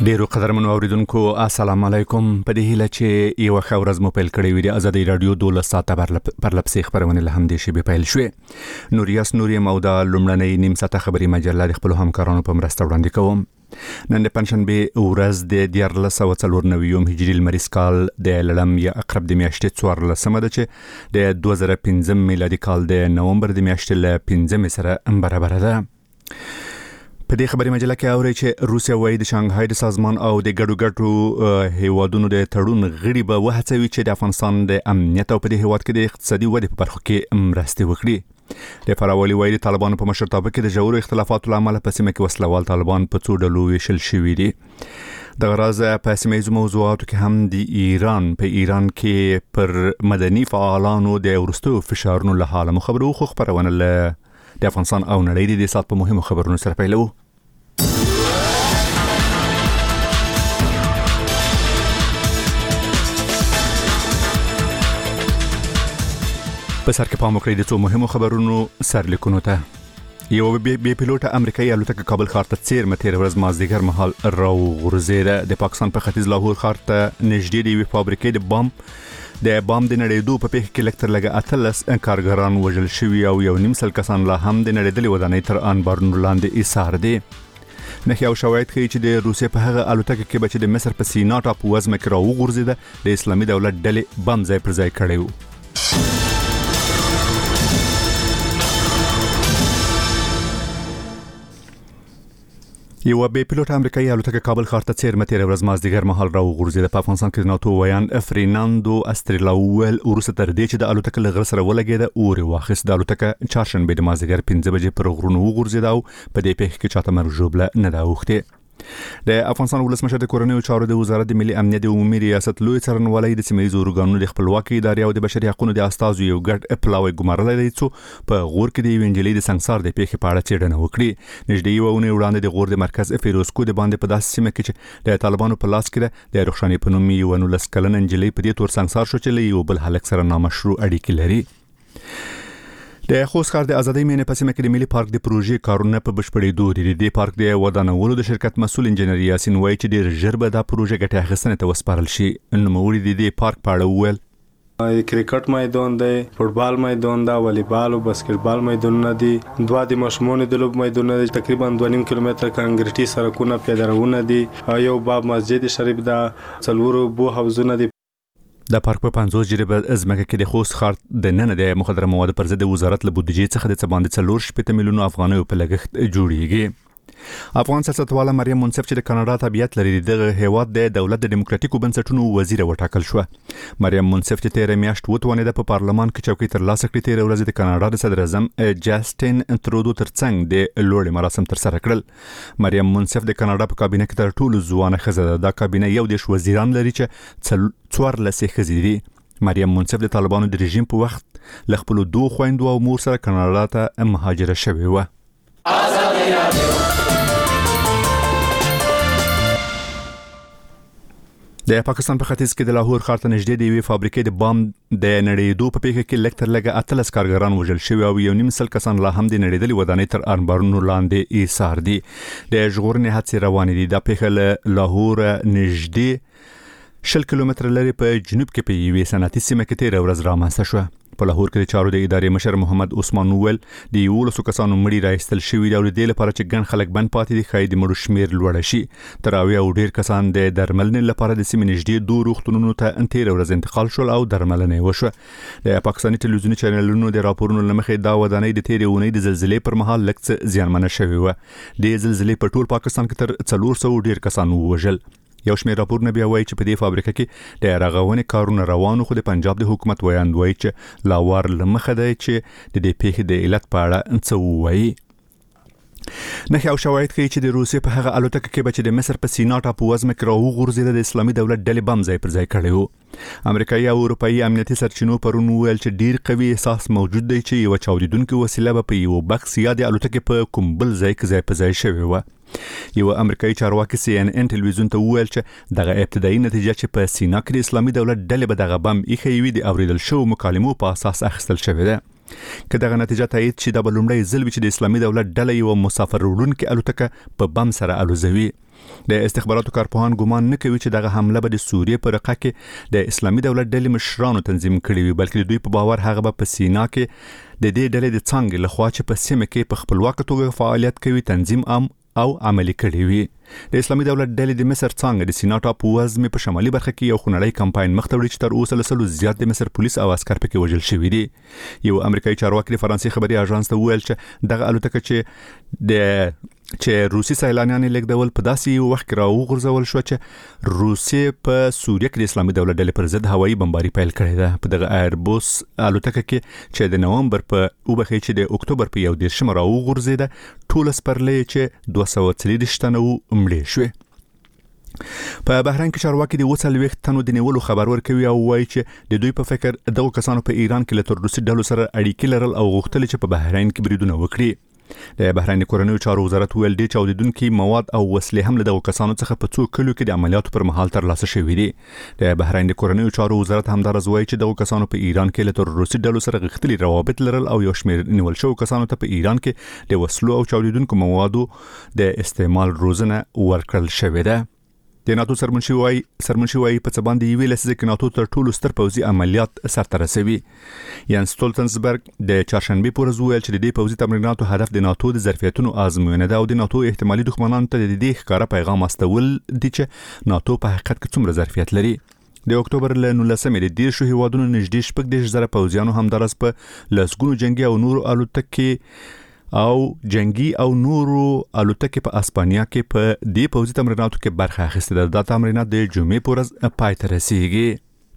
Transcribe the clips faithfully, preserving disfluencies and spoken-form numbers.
ډیرو قدرمنو اوریدونکو السلام علیکم. په دې هیله چې یو ښه ورځ مو پیل کړې وي د ازادي رادیو دولس ساعته پرلپسې خبرونه له همدې شی به پیل شوې. نوریاس نوري مودا لومړنۍ نیم ساعته خبري مجله د خپل همکارانو په مرسته وړاندې کوم. نن د پنځشنبه ورځ د دیارلس او څلور نویم هجري لمریز کال د لړم یا اقرب د میاشتې څوارلسمه ده چې د دوه زره پنځم میلادي کال د نومبر د میاشتې له پنځمې سره برابر ده. په دې خبري مجله کې اوري چې روسیا وايي د شانګهای د سازمان او د ګډو ګډو هیوادونو د تړون غړي به وهڅوي چې د افغانستان د امنیت او په دې هیواد کې د اقتصادي ودې په برخو کې مرستې وکړي. د فراولي وايي د طالبانو په مشرتابه کې د ژورو اختلافاتو لامل په سیمه کې وسلوال طالبان په څو ډلو ویشل شوي دي. د غراض په سیمه موضوعاتو کې هم د ایران په ایران کې پر مدني فعالانو د ورستو فشارونو له حاله مخبرو خو خبرونه له د افغانستان او نړۍ د سات په مهمو خبرونو سره پیلو. په سر کې پام وکړئ د څو مهمو خبرونو سرلیکونو ته. یو بي پیلوټ امریکایي الوتکه کابل ښار ته څیرمه تیر ورځ مازدیګر مهال راوغورځېده. د پاکستان په ختیځ لاهور ښار ته نږدې د یوې فابریکې د بام د بام د نړیدو په پیښه کې لکتر لګه اتلس کارګران وژل شوي او یو نیم سل کسان لا هم د نړیدلې ودانۍ تر انبارونو لاندې ایثار دي. نخي او شواهد ښیي چې د روسیې په هغه الوتکه کې به چې د مصر په سینا ټاپو وزمه کې راوغورځېده د اسلامي دولت ډلې بم ځای پر ځای کړی و. یو بي پیلوټ امریکایي الوتکه کابل ښار ته څیرمه تیر ورځ مازدیګر مهال راوغورځېده. په افغانستان کې د ناتو ویان فریناندو استریلاول وروسته تر دې چې د الوتکه له غره سره ولګېده اوري واخیست. د الوتکه چهارشنبه د مازدیګر پنځه بجې پر غرونو وغورځېده او په دې پیښه کې چاته مرګ ژوبله نه ده اوښتې. د افغانستان ولسمشر د کورنیو چارو د وزارت د ملي امنیت د عمومي ریاست لوی څارنوالۍ د سیمه ییزو ارګانونو د خپلواکۍ ادارې او د بشري حقوقو د استازو یو ګډ پلاوی ګمارلی دی چې په غور کې د یوې نجلۍ د سنګسار د پیښې په اړه څېړنه وکړي. نږدې یوه اونۍ وړاندې د غور د مرکز فیروزکو د باندې په داسې سیمه کې چې د طالبانو په لاس کې ده د رخشانې په نوم یوه نولس کلنه نجلۍ په دې تور سنګسار شو چې له یو بل هلک سره نامشروع اړیکې لري. د خوست ښار د ازادۍ مینې په سیمه کې د ملي پارک د پروژې کارونه په بشپړېدو دي. د پارک د ودانولو د شرکت مسؤل انجنیر یاسین وایي چې ډېر ژر به دا پروژه ګټه اخیستنې ته وسپارل شي. نوموړي د دې پارک په اړه وویل: کرکټ میدان دی، فوټبال میدان دی، والیبال او باسکټبال میدانونه دي، دوه د ماشومانو د لوب میدانونه دي، تقریبا دوه نیم کیلومتر کانکریټي سړکونه پیاده روونه دي، یو باب مسجد شریف ده، څلورو بو حوضونه دي. د پارک په پنځوس جریبه ازمکه کې د خوست ښار د نن د مخدره موادو پر ضد وزارت له بودیجې څخه د څه باندې څلور شپېته میلیونو افغانیو په لګښت جوړیږي. افغان سیاستواله مریم منصف چې د کاناډا تابعیت لري دغه هیواد د دولت د دیموکراتیکو بنسټونو وزیر وټاکل شو. مریم منصف چې تیر میاشت وتوانیده په پارلمان کې چوکۍ ترلاسه کړې، تیر ورځ د کاناډا د صدر اعظم جاستین ترودو ترڅنګ د لوړ مراسم تر سره کړل. مریم منصف د کاناډا په کابینه کې تر ټولو ځوانه ښځه ده. دا کابینه یو دیش وزیران لري چې څوارلس ښځې دي. مریم منصف د طالبانو د رژیم په وخت له خپل دوه خويندو او مور سره کاناډا ته مهاجره شوې و. د پاکستان په ختیځ کې د لاهور ښار ته نږدې د یوې فابریکې د بام د نړیدو په پیښه کې لکتر لګه اتلس کارګران وژل شوي او یو نیم سل کسان لا هم د نړیدلې ودانۍ تر انبارونو لاندې ایثار دي. د ژغورنې هڅې روانې دي. دا پیښه له لاهور نږدې شل کیلومتر لري په جنوب کې په یوې صنعتي سیمه کې تیر ورځ رامنځته شوه. په لاهور کې د چارو د ادارې مشر محمد عثمان وویل د یولسو کسانو مړي راایستل شوي دي او د دې لپاره چې ګڼ خلک بند پاتې دي ښایي د مړو شمېر لوړ شي. تر اویا او ډېر کسان د درملنې لپاره د سیمې نږدې دوه روغتونونو ته تیر ورځ انتقال شول او درملنه یې وشوه. د پاکستاني ټلویزیوني چینلونو د راپورونو له مخې دا ودانۍ د تیرې اونۍ د زلزلې پر مهال لږ څه زیانمنه شوې وه. د زلزلې په ټول پاکستان کې تر څلور سوه ډېر کسان ووژل. یو شمېر راپورونه بیا وایي چې په دې فابریکه کې د رغونې کارونه روانو، خو د پنجاب د حکومت ویاند وایي چې لا وار له مخه دی چې د دې پیښې د علت په اړه څه ووایي. نخي او شواهد ښیي چې د روسیې په هغه الوتکه کې به چې د مصر په سینا ټاپو وزمه کې راوغورځېده د اسلامي دولت ډلې بم ځای پر ځای کړی و. امریکایي او اروپایي امنیتي سرچینو پرون وویل چې ډیر قوي احساس موجود دی چې یو چاودیدونکې وسیله به په یو بکس یا د الوتکې په کوم بل ځای کې ځای په ځای شوې وه. یو امریکایي چارواکي سی ان ان ټلویزیون ته وویل چې دغه ابتدایي نتیجه چې په سینا کې د اسلامي دولت ډلې به دغه بم ایښی وي د اوریدل شوو مکالمو په اساس اخیستل شوې ده. که دغه نتیجه تایید شي دا به لومړی ځل وي چې د اسلامي دولت ډله یو مسافر وړونکې الوتکه په بم سره الوزوي. د استخباراتو کارپوهان ګومان نه کوي چې دغه حمله به د سوریې په رقه کې د اسلامي دولت ډلې مشرانو تنظیم کړي وي، بلکې دوی په باور هغه به په سینا کې د دې ډلې د څنګه لخوا چې په سیمه کې په خپلواک توګه فعالیت کوي تنظیم ام او عملی کړي وي. د اسلامي دولت ډلې د مصر څنګه د سینا ټاپو وزمې په شمالي برخه کې یو خونړی کمپاین مخ ته وړي چې تر اوسه لسلو زیات د مصر پولیس او عسكر پکې وژل شوي دي. یو امریکایي چارواکي د فرانسې خبري اژانس ته وویل چې دغه الوتکه چې د چې روسي سیلانیان لیکدول په داسې یو وخت کې راوغورځول شو چې روسي په سوریه کې د اسلامي دولت ډلې پر ضد هوایي بمباري پیل کړې ده. په دغه ایربوس الوتکه کې چې د نومبر په وبخې چې د اکتوبر په یو دیرشم راوغورځیده ټول سپرلې چې دوه سوه څلوېښت تنه مړه شوه. په بحرین کې چارواکي د وڅلويخت تنو د نیولو خبر ورکوي او وایي چې د دوی په فکر دغه کسانو په ایران کې له روسي ډلو سره اړیکې لرل او غوښتل چې په بحرین کې بریدونه وکړي. د بحرین کورنیو چارو وزارت ویل دی چې اودیدونکو مواد او وسلې هم له دغه کسانو څخه په څو کلو کې د عملیاتو پر مهال ترلاسه شوې دي. د بحرین کورنیو چارو وزارت هم دا رضوي چې دغه کسانو په ایران کې له روسي ډلو سره غښتلي روابط لرل او یو شمېر نیول شو کسانو ته په ایران کې د وسلو او چاودیدونکو موادو د استعمال روزنه ورکړل شوې ده. د ناتو سرمنشي وای سرمنشي وای په څه باندې یوې لسیزه کې ناتو تر ټولو ستر پوځي عملیات سرته رسوي. یان سټولتنزبرګ د چهارشنبه پر ورځ ویل چې د دې پوځي تمریناتو هدف د ناتو د ظرفیتونو آزموینه ده او د ناتو احتمالي دښمنانو ته د دې ښکارا پیغام استول دي چې ناتو په حقیقت کې څومره ظرفیت لري. د اکتوبر له نولسمې د دیرشو هیوادونو نږدې شپږ دېرش زره پوځیانو همدارس په لسګونو جنگي او نورو الوتکې او جنگي او نورو الوتکې په اسپانیا کې په دې پوځي تمریناتو کې برخه اخیسته ده. دا تمرینات د جمعې پر ورځ پای ته رسیږي.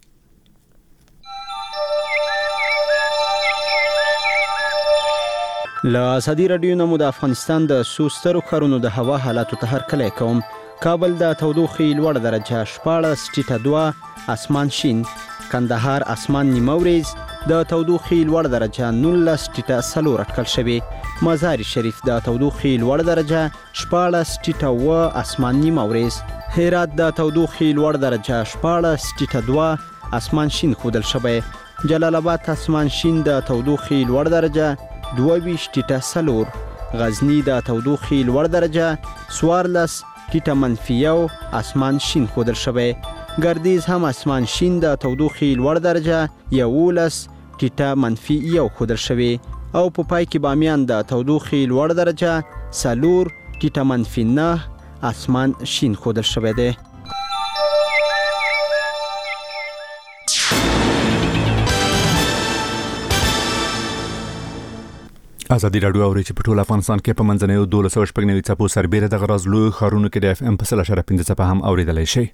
له ازادي رادیو نمو د افغانستان د سوسترو ښارونو د هوا حالاتو ته هرکلی کوم. کابل د تودوخې لوړ درجه شپاړس ټیټه دوه، اسمان شین. کندهار اسمان نیمه ورځ د تودوخې لوړ درجه نولس ټیټه څلور اټکل شوی. مزار شریف د تودوخې لوړ درجه شپاړس ټیټه اوه، اسمان نیمه ورځ. هرات د تودوخې لوړ درجه شپاړس ټیټه دوه، اسمان شین ښودل شوی. جلال آباد اسمان شین د تودوخې لوړ درجه دوه ویشت ټیټه څلور. غزنی د تودوخې لوړ درجه څوارلس ټیټه منفي یو، اسمان شین ښودل شوی. ګردیز هم اسمان شین د تودوخې لوړ درجه یولس ټیټه منفي یو ښودل شوی. او په پای کې بامیان د تودوخې لوړ درجه څلور ټیټه منفي نه، اسمان شین ښودل شوی دی. ازادي رادیو اوري چې په ټول افغانستان کې په منځنیو دولس سوه شپږ نوي څپو سربېره د غراز لوی ښارونو کې د اف ام په سل اشاره پنځه څپه هم اوریدلای شي.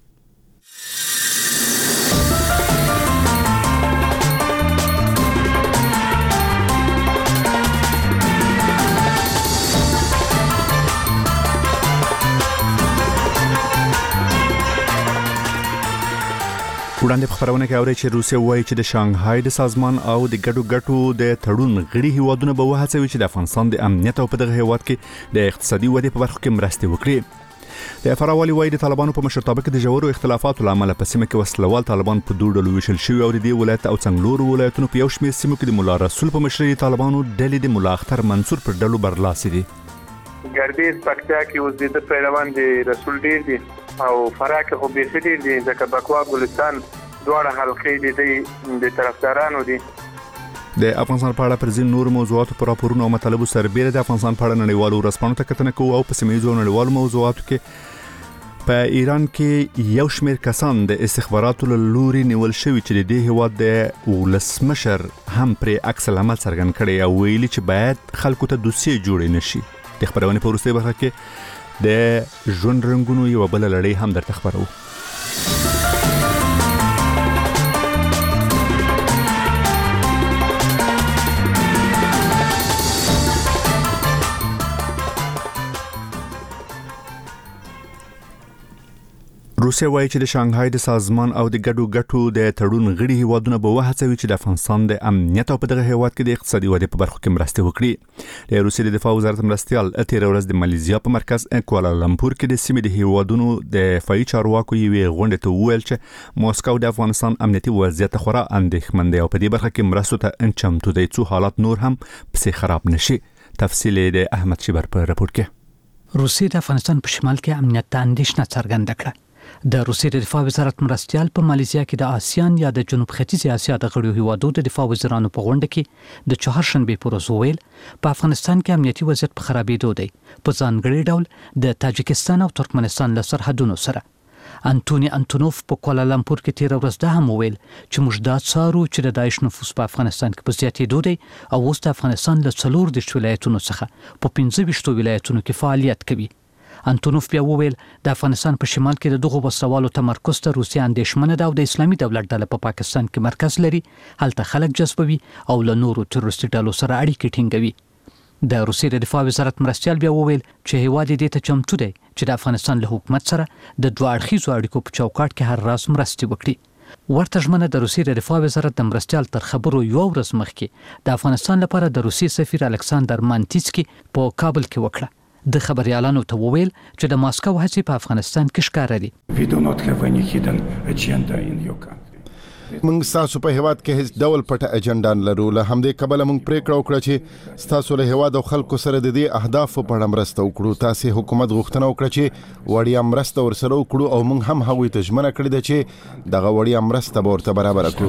وړاندې په خبرونه کې اوري چې روسیا وایي چې د شانګهای د سازمان او د ګډو ګټو د تړون غړي هیوادونه به وهڅوي چې د افغانستان د امنیت او په دغه هیواد کې د اقتصادي ودې په برخه کې مرسته وکړي. د فراوالي وایي د طالبانو په مشرتابه کې د ژورو اختلافاتو لامل په سیمه کې وسلوال طالبان په دوه ډلو ویشل شوي او د دې ولایت او څنګلورو ولایتونو په یو شمېر سیمو کې د مولا رسول په مشرۍ طالبانو ډلې د مولا اختر منصور پر ډلو برلاسي دي. ګردیز پکتیا کې اوس د پیروان دي رسول ډیر دي او فراق خو به ډیر دي ځکه بکوا ګلستان دواړه حلقې دي د طرفدارانو دي. د افغانستان په اړه پر ځین نور موضوعاتو پر راپورونو او مطالبو سربېره د افغانستان په اړه نړیوالو ورځپاڼو ته کتنه کوو او په سیمه‌ییزو او نړیوالو موضوعاتو کې په ایران کې یو شمېر کسان د استخباراتو له لوري نیول شوي چې د دې هیواد د ولسمشر هم پرې عکس العمل څرګند کړی او ویلي چې باید خلکو ته دوسیې جوړې نشي. د خبرونې په وروستۍ برخه کې د ژوند رنګونو یو بل لړۍ هم درته خبرو. روسیا وایي چې د شانګهای د سازمان او د ګډو ګټو د تړون غړي هیوادونه به وهڅوي چې د افغانستان د امنیت او په دغه هیواد کې د اقتصادي ودې په برخو کې مرسته وکړي. د روسیې د دفاع وزارت مرستیال تیر ورځ د مالیزیا په مرکز کوالالمپور کې د سیمې د هیوادونو د دفاعي چارواکو یوې غونډې ته وویل چې موسکو د افغانستان امنیتي وضعیت خورا اندېښمن دی او په دې برخه کې مرستو ته چمتو دی څو حالات نور هم پسې خراب نشي. تفصیل د احمد شیبر په راپور کې. روسیې د افغانستان په شمال کې امنیت ته اندېښنه څرګنده کړه. د روسیې د دفاع وزارت مرستیال په مالیزیا کې د آسیان یا د جنوب ختیځې اسیا د غړو هیوادو د دفاع وزیرانو په غونډه کې د چهارشنبې په ورځ وویل په افغانستان کې امنیتي وضعیت په خرابېدو دی، په ځانګړي ډول د تاجکستان او ترکمنستان له سرحدونو سره. انټونی انټونوف په کوالالمپور کې تیر ورځ دا هم وویل چې موږ دا څارو چې د داعش نفوذ په افغانستان کې په زیاتېدو دی او اوس د افغانستان له څلور دېرش ولایتونو څخه په پنځه ویشتو ولایتونو کې فعالیت کوي. انټونوف بیا وویل د افغانستان په شمال کې د دغو وسلوالو تمرکز ته روسیه اندېښمنه ده او د اسلامي دولت ډله په پا پاکستان کې مرکز لري، هلته خلک جذبوي او له نورو تروریستي ډلو سره اړیکې ټینګوي. د روسیې د دفاع وزارت مرستیال بیا وویل چې هیواد دې ته چمتو دی چې د افغانستان له حکومت سره د دوه اړخیزو اړیکو په چوکاټ کې هر راز مرستې وکړي. ورته ژمنه د روسیې د دفاع وزارت د مرستیال تر خبرو یو ورځ مخکې د افغانستان لپاره د روسیې سفیر الکساندر مانتیسکي په کابل کې وکړه. د خبريالانو ته وویل چې د ماسکو هڅې په افغانستان کې ښکاره دي. موږ ستاسو په هیواد کې هیڅ ډول پټه اجنډا نه لرو، له همدې کبله موږ پریکړه وکړه چې ستاسو له هیواد او خلکو سره د دې اهدافو په اړه مرسته وکړو. تاسو حکومت غوښتنه وکړه چې وړیا مرسته ورسره وکړو او موږ هم هغوی ته ژمنه کړې ده چې دغه وړیا مرسته به ورته برابر کړو.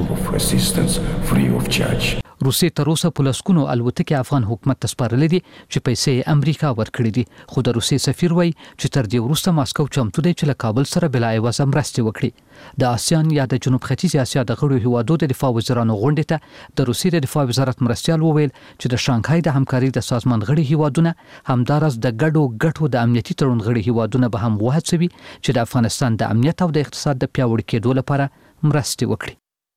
روسیې تر اوسه په لسګونو الوتکې افغان حکومت ته سپارلې دي چې پیسې امریکا ورکړي دي، خو د روسیې سفیر وایي چې تر دې وروسته ماسکو چمتو دی چې له کابل سره بلا عوضه مرستې وکړي. د آسیان یا د جنوب ختیځې اسیا د غړو هیوادو د دفاع وزیرانو غونډې ته د روسیې د دفاع وزارت مرستیال وویل چې د شانګهای د همکارۍ د سازمان غړي هیوادونه همدارس د ګډو ګټو د امنیتي تړون غړي هیوادونه به هم وهڅوي چې د افغانستان د امنیت او د اقتصاد د پیاوړي کېدو لپاره مرستې وکړي.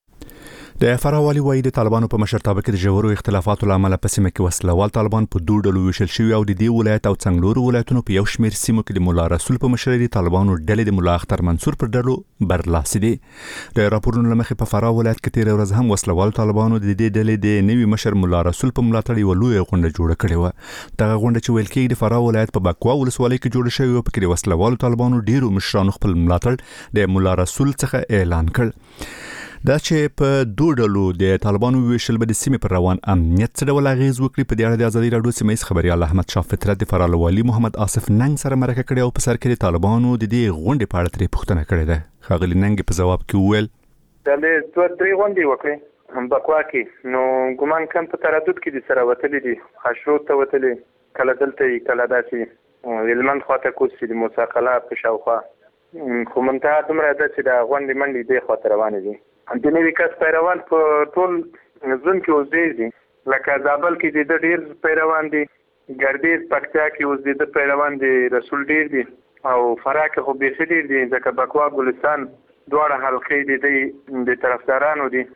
د فراه والي وایي د طالبانو په مشرتابه کې د ژورو اختلافاتو له امله په سیمه کې وسلوال طالبان په دوه ډلو ویشل شوي او د دې ولایت او څنګلورو ولایتونو په یو شمېر سیمو کې د مولا رسول په مشرۍ د طالبانو ډلې د مولا اختر منصور پر ډلو برلاسي دي. د راپورونو له مخې په فراه ولایت کې تیر ورځ هم وسلوال طالبانو د دې ډلې د نوي مشر مولا رسول په ملاتړ یو لوی غونډه جوړه کړې و. دغه غونډه چې ویل کېږي د فراه ولایت په بکوا ولسوالۍ کې جوړه شوې و، په کې د وسلوال طالبانو ډیرو مشرانو خپل ملاتړ د مولا رسول څخه اعلان کړ. دا چې په دوه ډلو د طالبانو ویشل به د سیمې پر روان امنیت څه ډول اغیز وکړي، په دې اړه د ازادي راډیو سیمه‌ییز خبريال احمد شاه فطرت د فراه والي محمد آصف ننګ سره مرکه کړې او په سر کې د طالبانو د دې غونډې په اړه ترې پوښتنه کړې ده. ښاغلي ننګ په ځواب کې وویل د دوه درې غونډې وکړې هم بکوا کې، نو ګمان کوم په تردد کې دي سره وتلې دي، خاشرود ته وتلې، کله دلته کله داسې هلمند خواته کوڅې د موسی قلعه په شاوخوا، خو منتها دومره ده چې د غونډې منډې دې خواته روانې دي. د نوي کس پیروان په ټول ځون کې اوس ډېر دي، لکه زابل کې د ډېر پیروان دي، ګردیز پکتیا کې اوس د پیروان دي رسول ډېر دي، او فراه کې خو بیخي ډېر دي، ځکه بکوا ګلستان دواړه حلقې دي د طرفدارانو دي.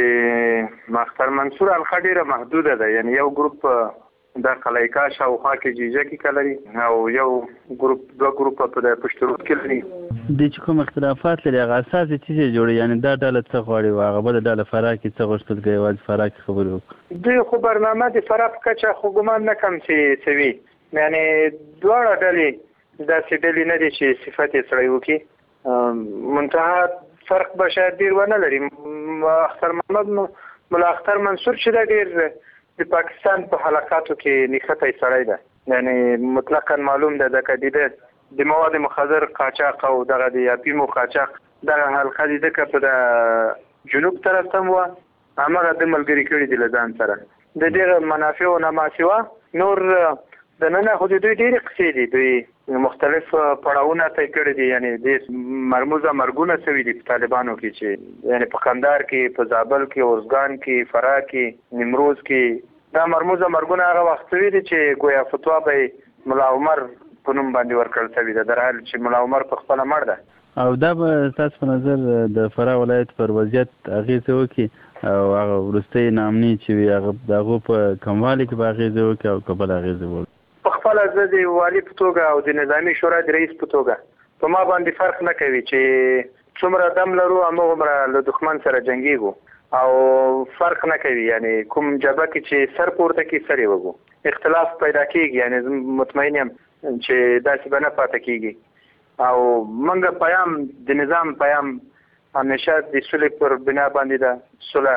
د اختر منصور حلقه ډېره محدوده ده، یعنی یو ګروپ د قلعه شاوخوا کې جیجه کې کلري او یو ګروپ دوه ګروپ په د پشترود کې لري. د چې کوم اختلافات لري هغه اساسي څه جوړي، یعنی دا ډله څه غواړي او هغه به د فراه کې څه غوښتل کوي، واځ فراه کې خبرو دوی خو برنامه د فراه په کچه خو ګمان نه کوم چې سوي، یعنی دواړه ډلې داسې ډلې نه دي چې صفت یې سړی وکړي، منتها فرق به شاید ډېر ونه لري. اختر محمد مولا اختر منصور چې دا ډېر د پاکستان په حلقاتو کې نښتی سړی ده، یعنی مطلقاً معلوم ده د کدیده د مواد مخدر قاچاق او دغه د اپیمو قاچاق دغه حلقه دي دغه په د جنوب طرف ته و، هغه د ملګری کړي دي له ځان سره د دې منافع او نماسیوا نور د نن خو د دوی ډېرې قصې دي، دوی مختلف پړاوونه طی کړي دي، یعنی د مرموزه مرګونه سوي دي په طالبانو کې، چې یعنی په کندهار کې، په زابل کې، اورزګان کې، فراه کې، نیمروز کې دا مرموزه مرګونه هغه وخت سوي دي چې گویا فتوا به ملا عمر په نوم باندې ورکړل شوې ده، در حال چې ملا عمر په خپله مړ ده. او دا به تاسو په نظر د فراه ولایت پر وضعیت اغېزه وکړي او هغه وروستۍ ناامني چې وي هغه د هغو په کموالي کې به اغېزه وکړي او که بله اغېزه وکړي؟ په خپله زه د والي په توګه او د نظامي شورا د رئیس په توګه په ما باندې فرق نه کوي چې څومره دم لرو هماغومره له دښمن سره جنګېږو، او فرق نه کوي، یعنی کوم جبهه کې چې سر پورته کړي سر یې وږو، اختلاف پیدا کېږي، یعنی مطمئن یم چې داسې به نه پاتې کېږي. او موږ پیام د نظام پیام همیشه د سولې پر بنا باندې ده، سوله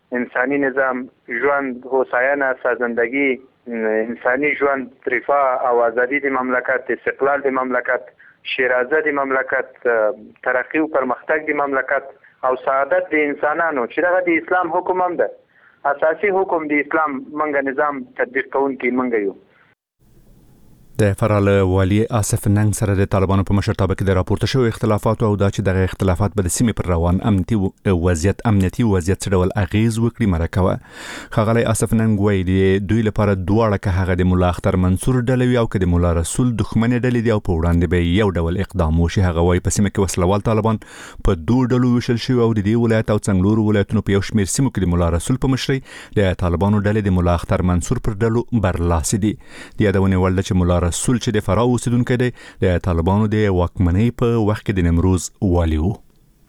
انساني نظام، ژوند، هوساینه، سازندگی، انساني ژوند، رفاه او ازادي د مملکت، استقلال د مملکت، شیرازه د مملکت، ترقی او پرمختګ د مملکت او سعادت د انسانانو چې دغه د اسلام حکم هم ده. اساسي حکم د اسلام منګه نظام تطبیق کوونکی منګه یو. د فرال والی آصف ننګ سره د طالبانو په مشرتابه کې د راپورته شوی اختلافات او دا چې دغه اختلافات به د سیمې پر روان امنیتي وضعیت امنیتي وضعیت څه ډول اغیز وکړي مرکه خغلی آصف ننګ وایي د دوی لپاره دواړه که هغه د مولا اختر منصور ډلې وي او که د مولا رسول دښمنې ډلې دي او په وړاندې به یو ډول اقدام وشي. هغه وایي په سیمه کې وسلوال طالبان په دوه ډلو ویشل شوي او د دې ولایت او څنګلورو ولایتونو په یو شمېر سیمو کې د مولا رسول په مشرۍ د طالبانو ډلې د مولا اختر منصور پر ډلو برلاسي دي. د یادونې وړ ده چې مولا رسول چې د فراه اوسیدونکی دی د طالبانو د واکمنۍ په وخت کې د نیمروز والي و.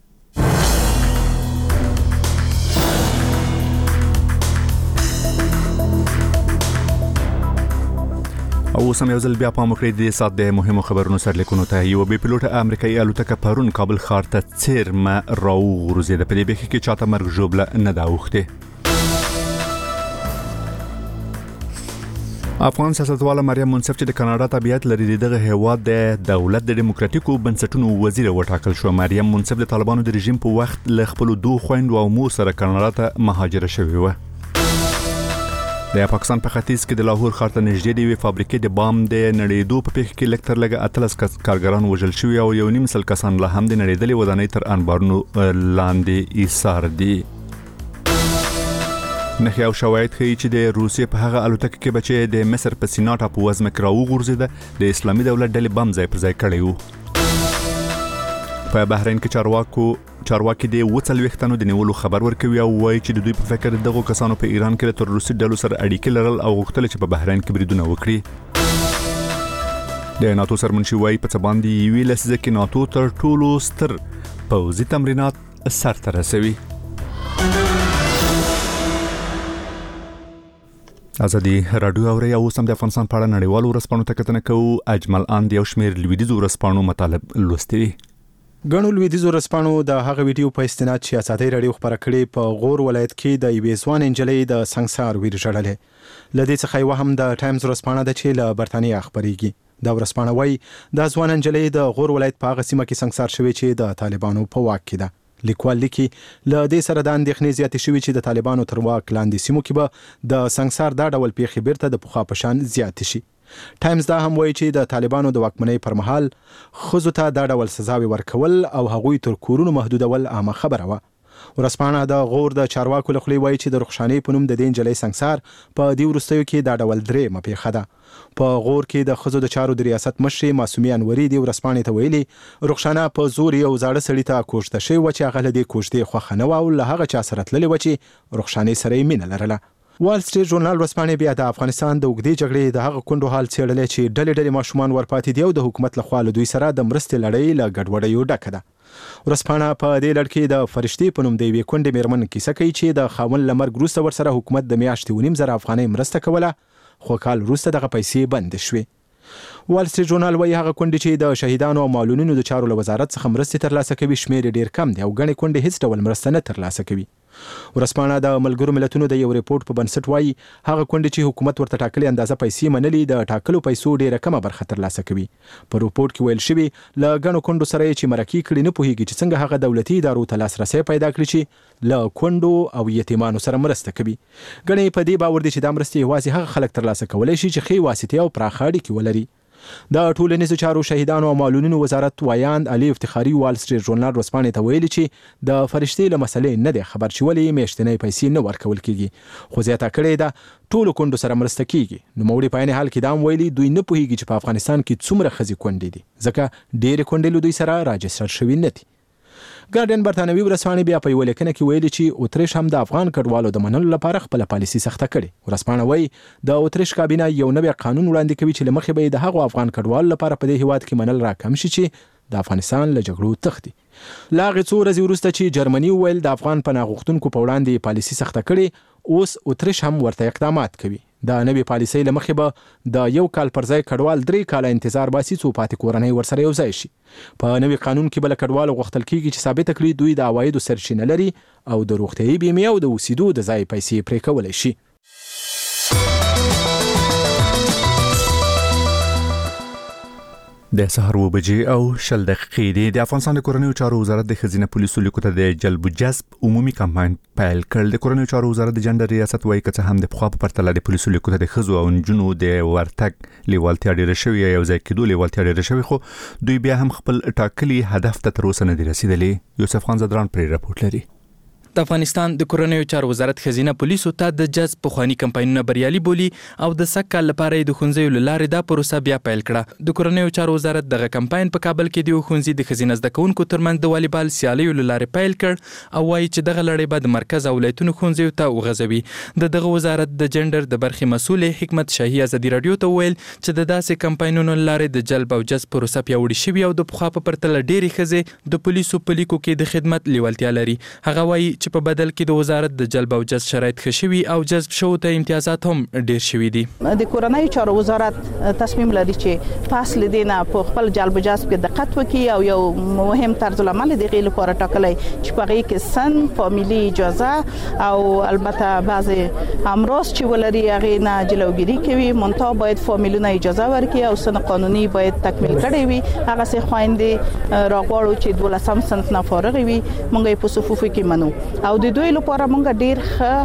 او سم یو ځل بیا پام وکړئ د سات د مهمو خبرونو سرلیکونو ته. یو بې پیلوټه امریکایي الوتکه پرون کابل ښار ته څیرمه راوغورځېده. په دې پیښه کې چاته مرګ ژوبله نه ده اوښتې. افغان سیاستواله مریم منصف چې د کاناډا تابعیت لري دغه هیواد د دولت د دیموکراتیکو بنسټونو وزیر وټاکل شو. مریم منصف د طالبانو د رژیم په وخت له خپل دوه خويندو او مور سره کاناډا ته مهاجره شوې و. د پاکستان په ختیځ کې د لاهور ښار ته نږدې دی وی فابریکې د بام د نړیدو په پیښه کې لکتر لګه اتلس کارګران وژل شوی او یو نیم سل کسان له هم د نړیدلې ودانۍ تر انبارونو لاندې ایثار دي. نخي او شواهد ښیي چې د روسیې په هغه الوتکه کې بچي د مصر په سینا ټاپو وزمه کې راوغورځېده د اسلامي دولت ډلې بم ځای پر ځای کړی وو. په بحرین کې چارواکو چارواکي د وڅلويختانو د نیولو خبر ورکوي او وایي چې د دوی په فکر دغه کسانو په ایران کې تر روسي ډلو سره اړیکې لرل او غوښتل چې په بحرین کې بریدونه وکړي. د ناتو سرمنشي وایي په څه باندې یوې لسیزه کې ناتو تر ټولو ستر پوځي تمرینات سرته رسوي. ازادي رادیو اوري او سم د افغانستان په اړه نړیوالو ورځپاڼو ته کتنه کوو. اجمل اند یو شمېر لویدیځو ورځپاڼو مطالب لوستي. غنو لویدیځو ورځپاڼو د هغه ویډیو په استناد چې ازادي رادیو خبره کړې په غور ولایت کې د یوې ځوان انجلۍ د سنگسار ویر جوړلې. لدې څخه یو هم د ټایمز ورځپاڼه د چې له برتانیې خبريږي. دا ورځپاڼه وایي د ځوان انجلۍ د غور ولایت په هغه سیمه کې سنگسار شوی چې د طالبانو په واک کې ده. لیکوال لیکي له دې سره د اندېښنې زیاتې شوې چې د طالبانو تر واک لاندې سیمو کې به د سنگسار دا ډول پیښې بیرته د پخوا په شان زیات شي. ټایمز دا هم وایي چې د طالبانو د واکمنۍ پر مهال ښځو ته دا ډول سزاوي ورکول او هغوی تر کورونو محدودول عامه خبره وه. ورځپاڼه د غور د چارواکو له خولې وایي چې د رخشانې په نوم د دې نجلۍ سنگسار په دې وروستیو کې دا ډول درېیمه پیښه ده. په غور کې د ښځو د چارو د ریاست مشرې معصومې انوري د ورځپاڼې ته ویلي رخشانه په زور یو زاړه سړي ته کوژده شوې وه چې هغه له دې کوژدې خوښه نه وه او له هغه چا سره تللې وه چې رخشانې سره یې مینه لرله. وال سټریټ ژورنال ورځپاڼې بیا د افغانستان د اوږدې جګړې د هغه کونډو حال څېړلی چې ډلې ډلې ماشومان ورپاتې دي او د حکومت لخوا له دوی سره د مرستې لړۍ له ګډوډیو ډکه ده. ورځپاڼه په دې لړ کې د فرشتې په نوم د یوې کونډې میرمن کیسه کوي چې د خاوند له مرګ وروسته ورسره حکومت د میاشتې ونیم زره افغانۍ مرسته کوله خو کال وروسته دغه پیسې بندې شوې. وال سټریټ ژورنال وایي هغه کونډې چې د شهیدانو او معلولینو د چارو له وزارت څخه مرستې ترلاسه کوي شمېر ډېر کم دی او ګڼې کونډې هیڅ ډول مرسته نه ترلاسه کوي. ورځپاڼه د ملګرو ملتونو د یو ریپورت په بنسټ وایي هغه کونډې چې حکومت ورته ټاکلې اندازه پیسې منلي د ټاکلو پیسو ډېره کمه برخه ترلاسه کوي. په ریپورت کې ویل شوي له ګڼو کونډو سره چې مرکې کړي نه پوهیږي چې څنګه هغه دولتي ادارو ته لاسرسی پیدا کړي چې له کونډو او یتیمانو سره مرسته کوي. ګڼې په دې باور دي چې دا مرستې یوازې هغه خلک ترلاسه کولی شي چې ښې واسطې او پراخه اړیکې ولري. د ټولنیزو چارو شهیدانو او معلولینو وزارت وایاند علي افتخاري وال سټریټ ژورنال ورځپاڼې ته ویلي چې د فرشتې له مسلې نه دی خبر چې ولې میاشتنۍ پیسې نه ورکول کیږي خو زیاته کړې ده ټولو کونډو سره مرسته کیږي. نوموړي په عین حال کې دا هم ویلي دوی نه پوهیږي چې په افغانستان کې څومره ښځې کونډې دي ځکه ډېرې کونډې له دوی سره راجستر شوي نه دي. ګارډین برتانوي ورځپاڼې بیا په یوه لیکنه کې ویلي چې اتریش هم د افغان کډوالو د منلو لپاره خپله پالیسي سخته کړې. ورځپاڼه وایي د اتریش کابینه یو نوی قانون وړاندې کوي چې له مخې به یې د هغو افغان کډوالو لپاره په دې هیواد کې منل راکم شي چې د افغانستان له جګړو تښتي. له هغې څو ورځې وروسته چې جرمني وویل د افغان پناه غوښتونکو په وړاندې پالیسي سخته کړې اوس اتریش هم ورته اقدامات کوي. د نوې پالیسۍ له مخې به د یو کال پر ځای کډوال درې کاله انتظار باسي څو پاتې کورنۍ ورسره یو ځای شي. په نوې قانون کې به له کډوالو غوښتل کېږي چې ثابته کړي دوی د عوایدو سرچینه لري او د روغتیايي بیمې او د اوسېدو د ځای پیسې پرې کولی شي. د سهار و بجې او شل دقیقې دي. د افغانستان د کورنیو چارو وزارت د ښځینه پولیسو لیکو ته د جلب و جذب عمومي کمپاین پیل کړ. د کورنیو چارو وزارت د جنډر ریاست وایي که څه هم د پخوا په پرتله د پولیسو لیکو ته د ښځو او نجونو د ورتګ لیوالتیا ډېره شوې یو ځای کېدو لیوالتیا ډېره شوې، خو دوی بیا هم خپل ټاکلي هدف ته تر اوسه نه دي رسیدلي. یوسف خان زدران پرې راپورټ لري. د افغانستان د کورنیو چارو وزارت ښځینه پولیسو ته د جذب پخواني کمپاینونه بریالي بولي او د سږ کال لپاره د ښوونځیو له لارې دا پروسه بیا پیل کړه. د کورنیو چارو وزارت دغه کمپاین په کابل کې د یو ښوونځي د ښځینه زده کوونکو ترمنځ د والیبال سیالیو له لارې پیل کړ او وایي چې دغه لړۍ به د مرکز او ولایتونو ښوونځیو ته وغځوي. د دغه وزارت د جنډر د برخې مسؤل حکمت شاهي ازادي راډیو ته وویل چې د داسې کمپاینونو له لارې د جلب او جذب پروسه پیاوړې شوې او د پخوا په پرتله ډېرې ښځې د پولیسو په لیکو کې د خدمت لیوالتیا لري. هغه وایي چې په بدل کې د وزارت د جلب او جذب شرایط ښه شوي او جذب شوو ته امتیازات هم ډیر شوي دي. د کورنیو چارو وزارت تصمیم لري چې پاس لیدنه په خپل جلب او جذب کې دقت وکړي او یو مهم طرز العمل د غیر لپاره ټاکلی چې په هغه کې سن فامیلی اجازه او البته بعضی امراض چې ولري هغه نه جلوګیری کوي. منتها باید فامیلونه اجازه ورکړي او سن قانوني باید تکمیل کړي وي. هغه څه خويندې راغواړو چې دولسم سنت نه فارغ وي مونږ په صفوف کې منو او د دوی لپاره مونږ ډیر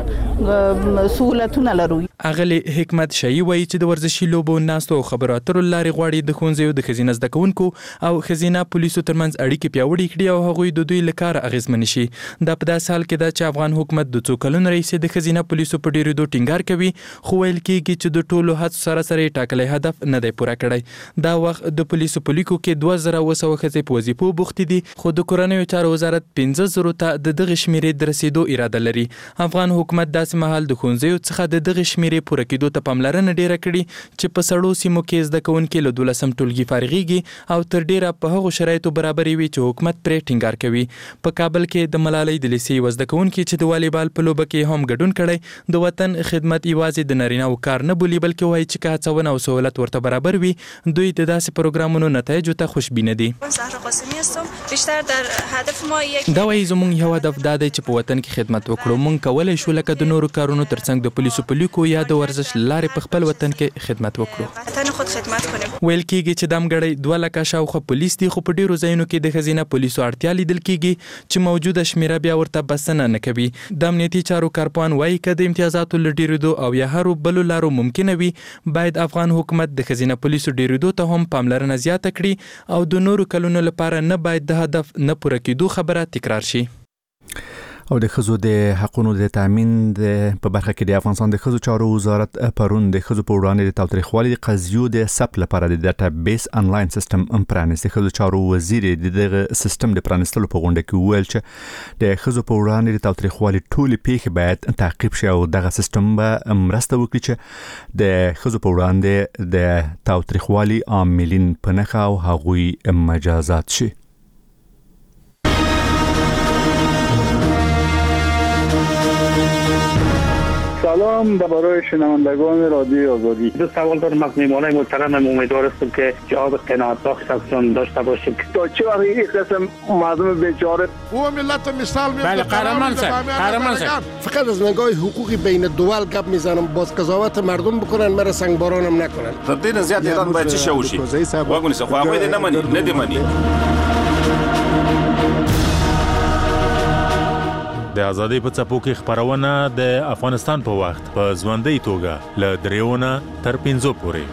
ښه سہولتونه لرو. اغلی حکمت شاهي وایي چې د ورزشي لوبو ناستو او خبرو اترو لارې غواړي د ښوونځیو د ښځینه زده کوونکو او ښځینه پولیسو ترمنځ اړیکې پیاوړې کړي او هغوی د دوی له کاره اغېزمن شي. دا په داسې حال کې ده چې افغان حکومت د څو کلونو راهیسې د ښځینه پولیسو په ډېرېدو ټینګار کوي، خو ویل کېږي چې د ټولو هڅو سره سره یې ټاکلی هدف نه دی پوره کړی. دا وخت د پولیسو په لیکو کې دوه زره اوه سوه ښځې په وظیفو بوختې دي، خو د کورنیو چارو وزارت پنځه زرو ته د دغه شمیرې د رسیدو اراده لري. افغان حکومت داسې مهال د ښوونځیو څخه د دغه شمیرې پوره کېدو ته پاملرنه ډیره کړي چې په سړو سیمو کې زده کوونکي له دولسم ټولګي فارغېږي او تر ډیره په هغو شرایطو برابرې وي چې حکومت پرې ټینګار کوي. په کابل کې د ملالۍ د لیسې یوه زده کوونکي چې د والیبال په لوبه کې هم ګډون کړی د وطن خدمت یوازې د نارینه‌و کار نه بولي، بلکې وایي چې که هڅونه او سهولت ورته برابر وي دوی د داسې پروګرامونو نتایجو ته خوشبینه دي. دا وایي زموږ یو هدف دا دی چې په وطن کې خدمت وکړو. موږ کولی شو لکه د نورو کارونو ترڅنګ د پولیسو په لیکو یا د ورزش لارې په خپل وطن کې خدمت وکړو. ویل کېږي چې دم غړي دوه لکه شاوخوا پولیس دي، خو په ډیرو ځایونو کې د ښځینه پولیسو اړتیا لیدل کېږي چې موجوده شمیره بیا ورته بسنه نه کوي. د امنیتي چارو کارپوهان وایي که د امتیازاتو له ډیرېدو او یا هرو بلو لارو ممکنه وي باید افغان حکومت د ښځینه پولیسو ډیرېدو ته هم پاملرنه زیاته کړي او د نورو کلونو لپاره نه باید د هدف نه پوره کېدو خبره تکرار شي. او د ښځو د حقونو د تامین په برخه کې د افغانستان د ښځو چارو وزارت پرون د ښځو په وړاندې د تاوتریخوالي د قضیو د ثبت لپاره د ډاټا بیس انلاین سیستم پرانیست. د ښځو چارو وزیر د دغه سیستم د پرانیستلو په غونډه کې وویل چې د ښځو په وړاندې د تاوتریخوالي ټولې پیښې باید تعقیب شي او دغه سیستم به مرسته وکړي چې د ښځو په وړاندې د تاوتریخوالي عاملین په نښه او هغوی مجازات شي. سلام برای شنوندگان رادیو آزادی. دو سوال دارم از میهمانان محترمم. امیدوار هستم که جواب قناعت بخش ازشون داشته باشیم. تا چه وقت این قسم مردم بیچاره او ملت مثال میاد. بله قهرمان صاحب، قهرمان صاحب. فقط از نگاه حقوقی بین الدول گپ میزنم، باز قضاوت مردم بکنن، مرا سنگباران هم نکنن. تر دې زیات ایران باید چی شوشي؟ واګونی څه خو هغه نه مني، نه دی مني. د ازادۍ په څپو کې خبرونه د افغانستان په وخت په ژوندۍ توګه له دریونه تر پنځو پورې.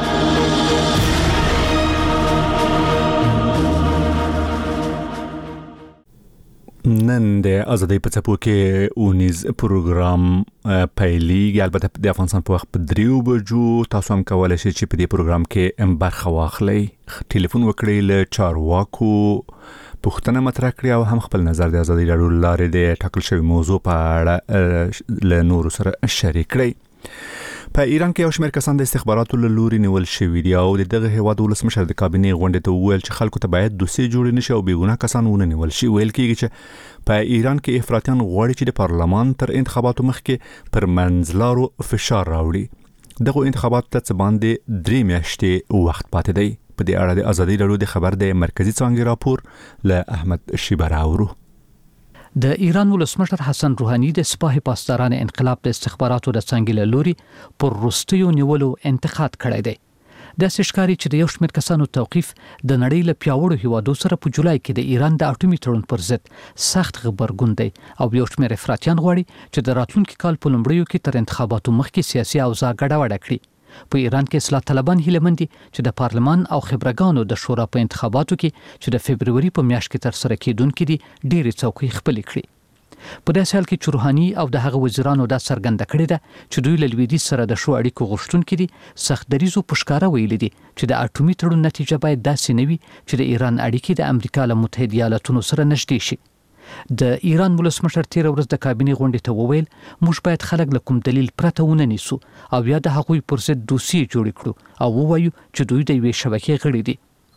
نن د ازادۍ په څپو کې اونیز پروګرام پیلېږي. البته د افغانستان په وخت په دریو بجو تاسو هم کولی شئ چې په دې پروګرام کې برخه واخلئ، ټلیفون وکړئ، له چارواکو پوښتنه مطرح کړئ او هم خپل نظر د ازادۍ راډیو لارې د ټاکل شوی موضوع په اړه له نورو سره شریک کړئ. په ایران کې یو شمېر کسان د استخباراتو له لوري نیول شوي دي او د دغه هیواد ولسمشر د کابینې غونډې ته وویل چې خلکو ته باید دوسیې جوړې نشي او بېګناه کسان ونه نیول شي. ویل کېږي چې په ایران کې افراطیان غواړي چې د پارلمان تر انتخاباتو مخکې پر منځلارو فشار راوړي. دغه انتخاباتو ته باندې درې میاشتې وخت پاتې دی. په دې اړه د ازادي راډیو د خبر د مرکزی څانګې راپور له احمد شیبر اورو. د ایران ولسمشر حسن روحاني د سپاه پاسداران انقلاب د استخباراتو د څنګه له لوري پر وروستیو نیولو انتقاد کړی دی. د سشکاري چې د یو شمېر کسانو توقیف د نړۍ له پیاوړو هیوادو سره په جولای کې د ایران د اټومي تړون پر ضد سخت غبرګون دی او یو شمېر افراطیان غواړي چې د راتلونکي کال په لومړیو کې تر انتخاباتو مخکې سیاسي اوضاع ګډوډه کړي. په ایران کې اصلاح طلبان هیله مند دي چې د پارلمان او خبرګانو د شورا په انتخاباتو کې چې د فبرवरी په میاشت کې تر سره کېدونکې دي ډېرې څوکۍ خپل کړي. په داسې حال کې چې روحاني او د هغه وزیرانو دا څرګنده کړې ده چې دوی له لویدیځ سره د شو اړیکو غوښتونکي دي، سخت دریځو په ښکاره ویلي دي چې د اټومي تړون نتیجه باید داسې نه وي چې د ایران اړیکې د امریکا له متحده ایالاتونو سره نږدې شي. د ایران ولسمشر تیر ورځ د کابینې غونډې ته وویل موږ باید خلک له کوم دلیل پرته ونه نیسو او یا د هغوی پر ضد دوسیې جوړې کړو او ووایو چې دوی د یوې شبکې غړي دي.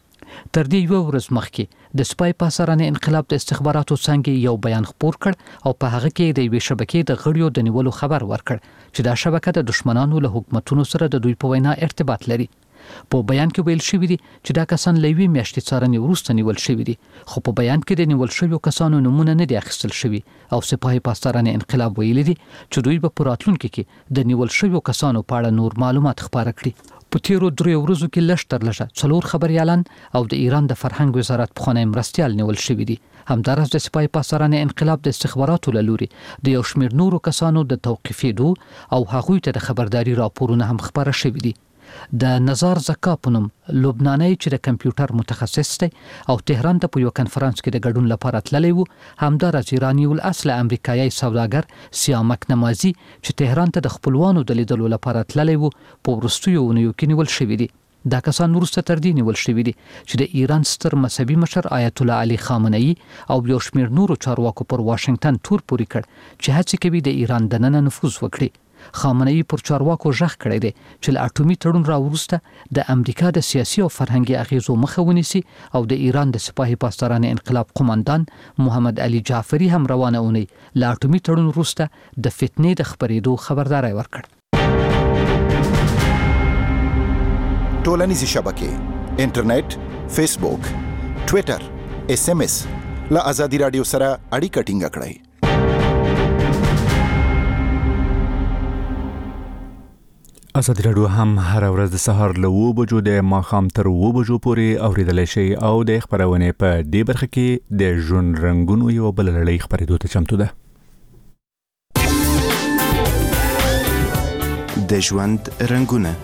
تر دې یو ورځ مخکې د سپای پاسداران انقلاب د استخباراتو څنګه یو بیان خپور کړ او په هغه کې د یوې شبکې د غړیو د نیولو خبر ورکړ چې دا شبکه د دشمنانو له حکومتونو سره د دوی په وینا ارتباط لري. په بیان کې ویل شوی دی چې دا کسان له یوې میاشتې څارنې وروسته نیول شوی دي، خو په بیان کې د نیول شویو کسانو نمونه نه دي اخیستل شوي او سپاه پاسداران انقلاب ویلي دي چې دوی به په راتلونکي کې د نیول شویو کسانو په اړه نور معلومات خپاره کړي. په تیرو درې ورځو کې لږ تر لږه څلور خبريالان او د ایران د فرهنګ وزارت پخوانی مرستیال نیول شوي دي. همدارس د سپاه پاسداران انقلاب د استخباراتو له لوري د یو شمېر نورو کسانو د توقیفېدو او هغوی ته د خبرداري راپورونه هم خپاره شوي دي. د نزار زکا په نوم لبناني چې د کمپیوټر متخصص دی او تهران ته په یو کنفرانس کې د ګډون لپاره تللی و، همدارس ایرانی الاصل امریکایي سوداګر سیامک نمازي چې تهران ته د خپلوانو د لیدلو لپاره تللی و په وروستیو اونیو کې نیول شوي دي. دا کسان وروسته تر دې نیول شوي دي چې د ایران ستر مذهبي مشر آیت الله علي خامنه‌ای او یو شمېر نورو چارواکو پر واشنگټن تور پوري کړ چې هڅه کوي د ایران دننه نفوذ وکړي. خامنه‌ای پر چارواکو ژغ کړی دی چې له اټومي تړون را وروسته د امریکا د سیاسي او فرهنګي اغیزو مخه ونیسي او د ایران د سپاه پاسداران انقلاب قوماندان محمد علي جعفری هم روانه اونۍ له اټومي تړون وروسته د فتنې د خبرېدو خبرداری ورکړ. ټولنیزې شبکې انټرنیټ، فیسبوک، ټویټر، اس ام اس له ازادي راډیو سره اړیکه ټینګه کړئ. ازادي راډیو هم هر ورځ د سهار له اوه بجو د ماښام تر اوه بجو پورې اوریدلی شئ او د خبرونې په دې برخه کې د ژوند رنګونو یو بل لړۍ خپرېدو ته چمتو ده. د ژوند رنګونه.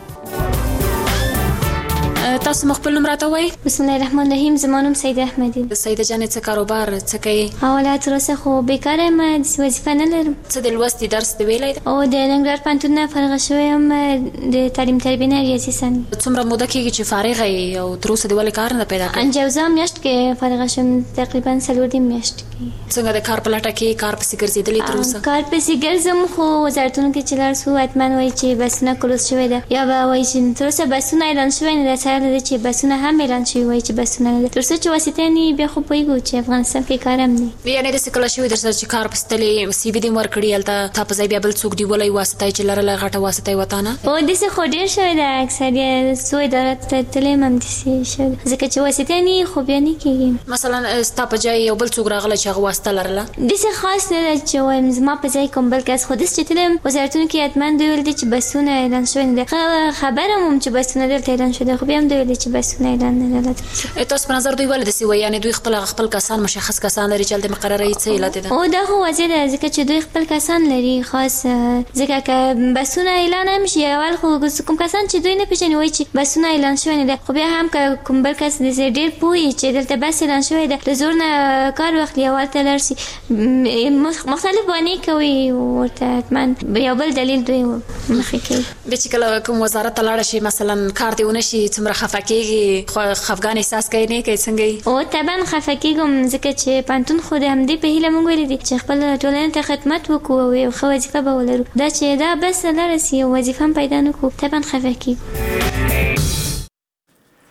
تاسو مخبل نوم راته وای؟ بسم الله الرحمن الرحیم. زما نوم سیده احمدی. سیده جان څه کاروبار څه کوي؟ حواله تر اوسه خو بیکاره یم، وظیفه نه لرم. څه د لوستي درس دی ویلی دی؟ او د ننګرهار پوهنتون نه فارغه شوې یم د تعلیم تربیې نه ریاضي سن. څومره موده کېږي چې فارغه یې او تر اوسه دې ولې کار نه پیدا کړی؟ انجوزا میاشت کې فارغه شوم، تقریبا څلور دېرش میاشت کې. څنګه د کار په لټه کې کار پسې ګرځېدلې تر اوسه؟ کار پسې ګرځم خو وزارتونو کې چې لاړ سو حتما وایي چې بسونه کلوز شوی ده یا به وایي چې تر اوسه بسونه اعلان شوی نه ده، سره ده چې بسونه هم اعلان شوی وایي چې بسونه نه ده. تر څو چې واسطه نه بیا خو پوهېږو چې افغانستان کې کار هم نه. یعنې داسې کله شوي در سره چې کار پسې تلې سی وي دې هم ورکړي هلته تا په ځای بیا بل څوک نیولی واسطه یې چې لرله غټه واسطه یې وته نه؟ هو داسې خو ډېر شوی ده، اکثریت څو ادارات ته تللی یم همداسې شوی ده، ځکه چې واسطه نه وي خو بیا نه کېږي. مثلا ستا په ځای یو بل څوک راغلی چې هغه واسطه لرله؟ داسې خاص نه ده چې وایم زما په ځای کوم بل کس، خو داسې چې تللی یم وزارتونو کې حتما دوی ویل دي چې بسونه اعلان شوی نه ده. خبره هم وم چې بسونه دلته اعلان شوی ده خو بیا هم دوی ویل دي چې بسونه اعلان نه ده. تاسو په نظر دوی ولې داسې وایي؟ یعنې دوی خپل خپل کسان مشخص کسان لري چې هلته مقرره یې څه علت ده؟ او دا خو واضح ده ځکه چې دوی خپل کسان لري خاص، ځکه که بسونه اعلان هم شي اول خو کوم کسان چې دوی نه پېژني وایي چې بسونه اعلان شوی نه ده، خو بیا هم که کوم بل کس داسې ډېر پوهوي چې دلته بس اعلان شوی ده له زور نه کار واخلي او هلته لاړ شي، مختلف بهانې کوي ورته حتما یو بل دلیل دوی مخې کوي. بیا چې کله کوم وزارت ته لاړه شي مثلا کار دې ونه شي څومره خفه کېږي؟ خفګان احساس کوي نه کوي؟ څنګه یې؟ او طبعا خفه کېږم ځکه چې پوهنتون خو د همدې په هیله موږ ویلي دي چې خپل ټولنې ته خدمت وکړو او یو ښه وظیفه به ولرو، دا چې دا بس نه رسي او وظیفه هم پیدا نه کړو طبعا خفه کېږو.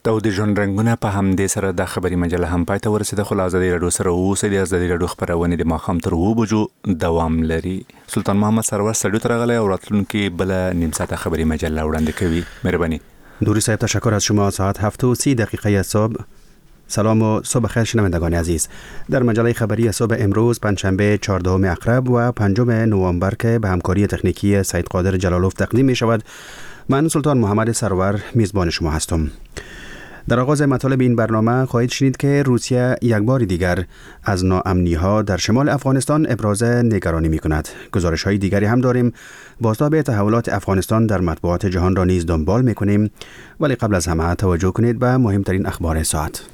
د د ژوند رنگونه په همدې سره د خبري مجله هم پای ته ورسېده. خو ازادي راډیو سره اوسئ. د ازادي راډیو خبرونه د ماښام تر اوه بجو دوام لري. سلطان محمد سرور سټډیو ته راغلی او راتلونکي بل نیم ساعت خبري مجله وړاندې کوي. مهرباني. دوری صاحب تشکر از شما. ساعت هفت و سی دقیقه صبح. سلام و صبح خیر شنوندگان عزیز. در مجله خبری صبح امروز پنجشنبه چهاردهم اکتبر و پنجم نوامبر که به همکاری تکنیکی سید قادر جلالوف تقدیم می شود، من سلطان محمد سرور میزبان شما هستم. در آغاز مطالب این برنامه خواهید شنید که روسیه یک بار دیگر از ناامنی ها در شمال افغانستان ابراز نگرانی می کند. گزارش های دیگری هم داریم. بازتاب تحولات افغانستان در مطبوعات جهان را نیز دنبال می کنیم. ولی قبل از همه توجه کنید به مهمترین اخبار ساعت.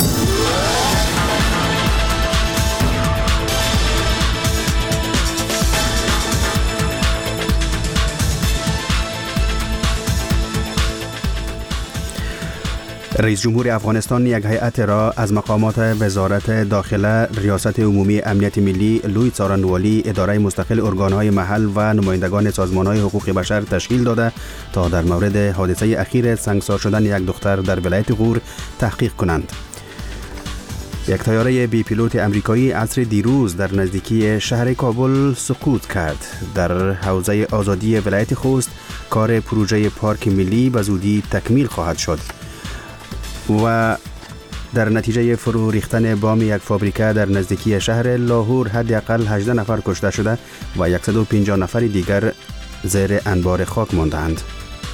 رئیس جمهور افغانستان یک هیئت را از مقامات وزارت داخله، ریاست عمومی امنیت ملی، لوی څارنوالی، اداره مستقل ارگانهای محل و نمایندگان سازمانهای حقوق بشر تشکیل داده تا در مورد حادثه اخیر سنگسار شدن یک دختر در ولایت غور تحقیق کنند. یک طیاره بی پیلوت امریکایی عصر دیروز در نزدیکی شهر کابل سقوط کرد. در حوزه آزادی ولایت خوست کار پروژه پارک ملی به زودی تکمیل خواهد شد. و در نتیجه فرو ریختن بام یک فابریکه در نزدیکی شهر لاهور حداقل هجده نفر کشته شده و صد و پنجاه نفر دیگر زیر انبار خاک ماندند.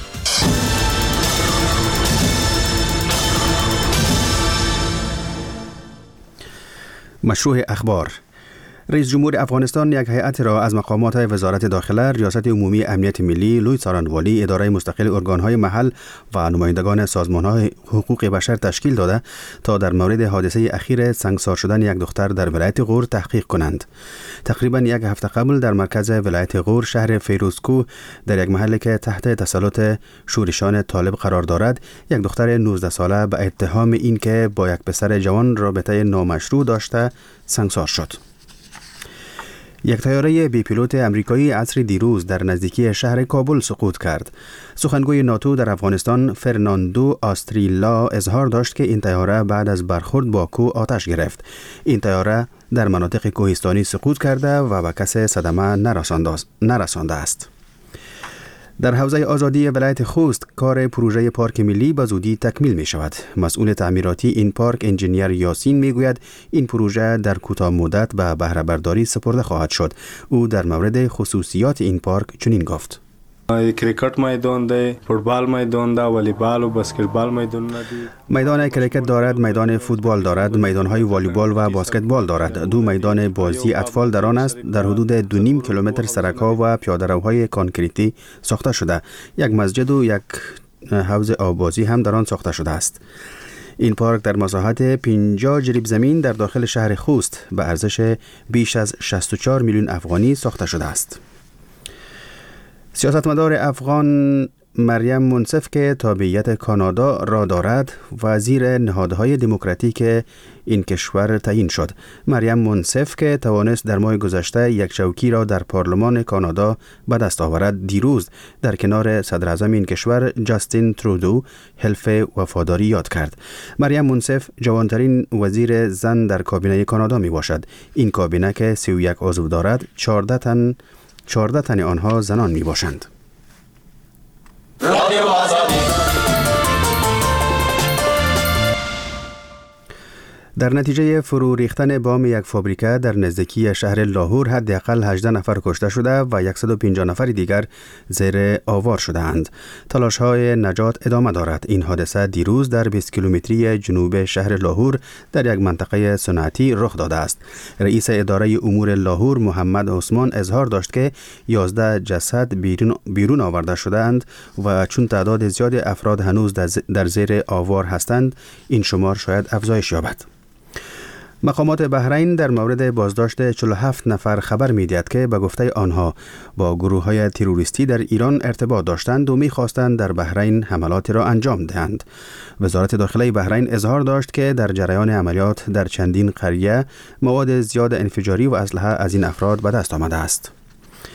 مشروع اخبار. رئیس جمهور افغانستان یک هیئت را از مقامات وزارت داخله، ریاست عمومی امنیت ملی، لوی څارنوالی، اداره مستقل ارگانهای محل و نمایندگان سازمانهای حقوق بشر تشکیل داده تا در مورد حادثه اخیر سنگسار شدن یک دختر در ولایت غور تحقیق کنند. تقریبا یک هفته قبل در مرکز ولایت غور شهر فیروزکو در یک محله که تحت تسلط شورشان طالب قرار دارد، یک دختر نوزده ساله به اتهام اینکه با یک پسر جوان رابطه نامشروع داشته سنگسار شد. یک طیاره بی پیلوت امریکایی عصر دیروز در نزدیکی شهر کابل سقوط کرد. سخنگوی ناتو در افغانستان فرناندو آستریلا اظهار داشت که این طیاره بعد از برخورد با کوه آتش گرفت. این طیاره در مناطق کوهستانی سقوط کرده و به کسی صدمه نرسانده است. در حوزه آزادی ولایت خوست کار پروژه پارک ملی به زودی تکمیل می شود. مسئول تعمیراتی این پارک انجینیر یاسین می گوید این پروژه در کوتاه مدت به بهره برداری سپرده خواهد شد. او در مورد خصوصیات این پارک چنین گفت: کریکت میدان ده، فوتبال میدان ده، والیبال و بسکتبال میدان ده. میدان کریکت دارد، میدان فوتبال دارد، میدانهای والیبال و بسکتبال دارد. دو میدان بازی اطفال در آن است. در حدود دو نیم کیلومتر سرک‌ها و پیاده‌روهای کانکریتی ساخته شده. یک مسجد و یک حوض آببازی هم در آن ساخته شده است. این پارک در مساحت پنجاه جریب زمین در داخل شهر خوست به ارزش بیش از شصت و چهار میلیون افغانی ساخته شده است. سیاستمدار افغان مریم منصف که تابعیت کانادا را دارد وزیر نهادهای دموکراتیک این کشور تعیین شد. مریم منصف که توانست در ماه گذشته یک چوکی را در پارلمان کانادا به دست آورد، دیروز در کنار صدر اعظم این کشور جاستین ترودو حلف وفاداری یاد کرد. مریم منصف جوانترین وزیر زن در کابینه کانادا می باشد. این کابینه که سی و یک عضو دارد، چهارده تن چهارده تن آنها زنان می باشند. در نتیجه فرو ریختن بام یک فابریکه در نزدیکی شهر لاهور حداقل هجده نفر کشته شده و صد و پنجاه نفر دیگر زیر آوار شده‌اند. تلاش‌های نجات ادامه دارد. این حادثه دیروز در بیست کیلومتری جنوب شهر لاهور در یک منطقه صنعتی رخ داده است. رئیس اداره امور لاهور محمد عثمان اظهار داشت که یازده جسد بیرون, بیرون آورده شده‌اند و چون تعداد زیاد افراد هنوز در زیر آوار هستند، این شمار شاید افزایش یابد. مقامات بحرین در مورد بازداشت چهل و هفت نفر خبر می‌دهد که به گفته آنها با گروه‌های تروریستی در ایران ارتباط داشتند و می‌خواستند در بحرین حملاتی را انجام دهند. وزارت داخله بحرین اظهار داشت که در جریان عملیات در چندین قریه مواد زیاد انفجاری و اسلحه از این افراد به دست آمده است.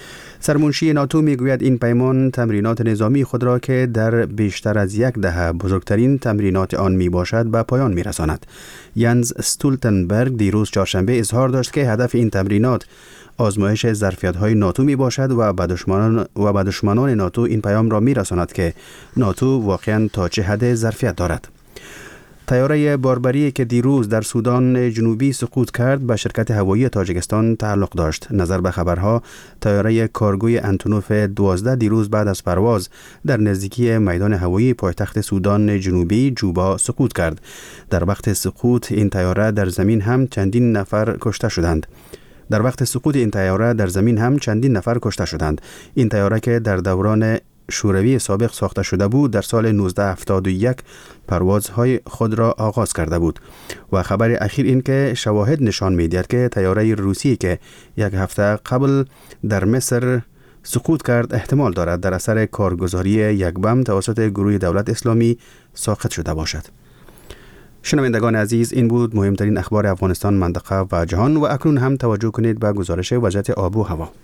سرمنشی ناتو میگوید این پیمان تمرینات نظامی خود را که در بیشتر از یک دهه بزرگترین تمرینات آن می باشد به پایان می رساند. ینز استولتنبرگ دیروز چهارشنبه اظهار داشت که هدف این تمرینات آزمایش ظرفیت‌های ناتو می باشد و به دشمنان و به دشمنان ناتو این پیام را می رساند که ناتو واقعاً تا چه حد ظرفیت دارد. طیاره باربری که دیروز در سودان جنوبی سقوط کرد به شرکت هوایی تاجیکستان تعلق داشت. نظر به خبرها طیاره کارگوی انتونوف دوازده دیروز بعد از پرواز در نزدیکی میدان هوایی پایتخت سودان جنوبی جوبا سقوط کرد. در وقت سقوط این طیاره در زمین هم چندین نفر کشته شدند. در وقت سقوط این طیاره در زمین هم چندین نفر کشته شدند. این طیاره که در دوران شوروی سابق ساخته شده بود در سال نوزده هفتاد و یک پروازهای خود را آغاز کرده بود و خبر اخیر این که شواهد نشان می‌دهد که طیاره روسی که یک هفته قبل در مصر سقوط کرد احتمال دارد در اثر کارگزاری یک بم توسط گروه دولت اسلامی ساقط شده باشد. شنوندگان عزیز، این بود مهمترین اخبار افغانستان، منطقه و جهان و اکنون هم توجه کنید به گزارش وضعیت آب و هوا.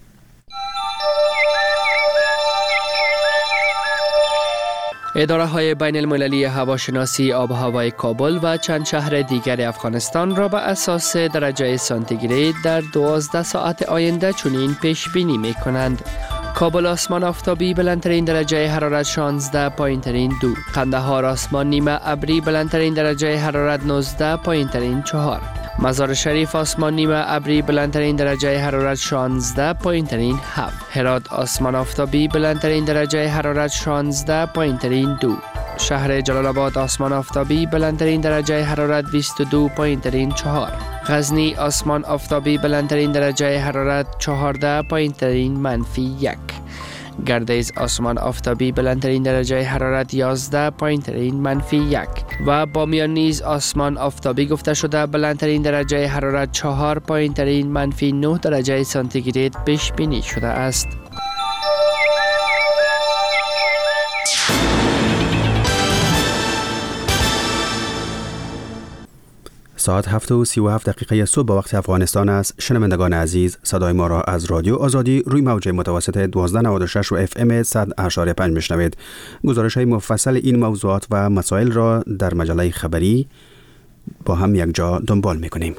اداره های بین المللی هواشناسی آب و هوای کابل و چند شهر دیگر افغانستان را به اساس درجه سانتیگراد در دوازده ساعت آینده چنین پیش بینی می کنند: کابل آسمان آفتابی بلندترین درجه حرارت شانزده، پایینترین دو. قندهار آسمان نیمه ابری بلندترین درجه حرارت نوزده، پایینترین چهار. مزار شریف آسمان نیمه ابری بلندترین درجه حرارت شانزده، پایینترین هفت. هرات آسمان آفتابی بلندترین درجه حرارت شانزده، پایینترین دو. شهر جلال آباد آسمان آفتابی بلندترین درجه حرارت بیست و دو، پایینترین چهار. غزنی آسمان آفتابی بلندترین درجه حرارت چهارده، پایینترین منفی یک. گردیز آسمان آفتابی بلندترین درجه حرارت یازده، پایینترین منفی یک. و بامیان نیز آسمان آفتابی گفته شده بلندترین درجه حرارت چهار، پایینترین منفی نه درجه سانتیگراد پیش بینی شده است. ساعت هفت و سی و هفت دقیقه صبح به وقت افغانستان است. شنوندگان عزیز، صدای ما را از رادیو آزادی روی موج متوسط دوازده نود و شش و اف ام صد اشاره پنج میشنوید. گزارش های مفصل این موضوعات و مسائل را در مجله خبری با هم یک جا دنبال میکنیم.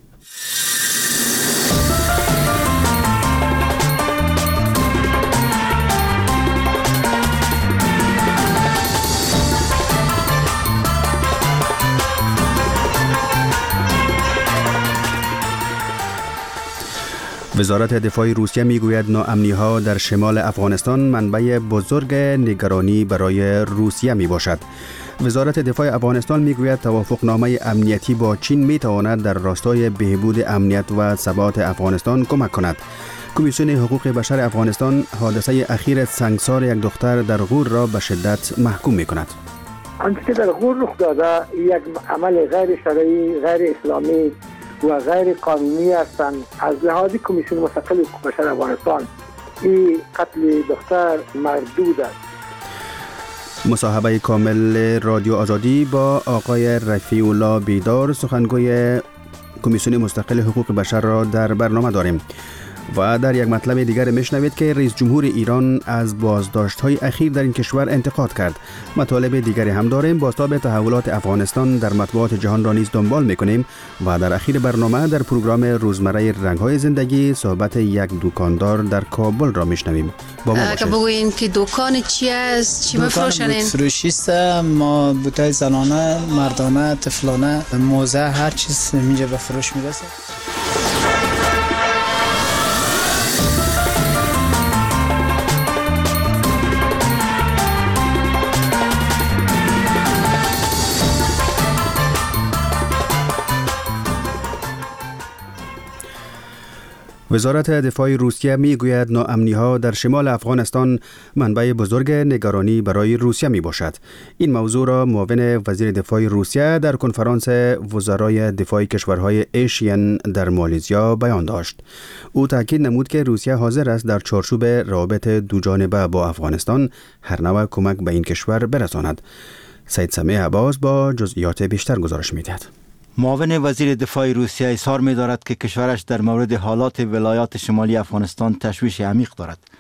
وزارت دفاع روسیه میگوید ناامنی‌ها در شمال افغانستان منبع بزرگ نگرانی برای روسیه می باشد. وزارت دفاع افغانستان میگوید توافقنامه امنیتی با چین میتواند در راستای بهبود امنیت و ثبات افغانستان کمک کند. کمیسیون حقوق بشر افغانستان حادثه اخیر سنگسار یک دختر در غور را به شدت محکوم میکند. آنچه که در غور رخ داده یک عمل غیر شرعی، غیر اسلامی و غیر قانونی هستند. از لحاظ کمیسیون مستقل حقوق بشر افغانستان این قتل دختر مردود است. مصاحبه کامل رادیو آزادی با آقای رفیع الله بیدار سخنگوی کمیسیون مستقل حقوق بشر را در برنامه داریم و در یک مطلب دیگر میشنوید که رئیس جمهور ایران از بازداشت‌های اخیر در این کشور انتقاد کرد. مطالب دیگری هم داریم. بازتاب تحولات افغانستان در مطبوعات جهان را نیز دنبال میکنیم و در اخیر برنامه در پروگرام روزمره رنگ‌های زندگی صحبت یک دکاندار در کابل را میشنویم. با ما باشید. بگوین که دکان چی است؟ چی می‌فروشن؟ فروشی است. ما بوتای زنانه، مردانه، طفلانه، موزه، هر چیز اینجا به فروش میرسه. وزارت دفاع روسیه میگوید ناامنی‌ها در شمال افغانستان منبع بزرگ نگرانی برای روسیه می باشد. این موضوع را معاون وزیر دفاع روسیه در کنفرانس وزرای دفاع کشورهای ایشین در مالزیا بیان داشت. او تاکید نمود که روسیه حاضر است در چارچوب روابط دوجانبه با افغانستان هر نوع کمک به این کشور برساند. سید سمیع عباس با جزئیات بیشتر گزارش می‌دهد. معاون وزیر دفاع روسیه اظهار می‌دارد که کشورش در مورد حالات ولایات شمالی افغانستان تشویش عمیق دارد.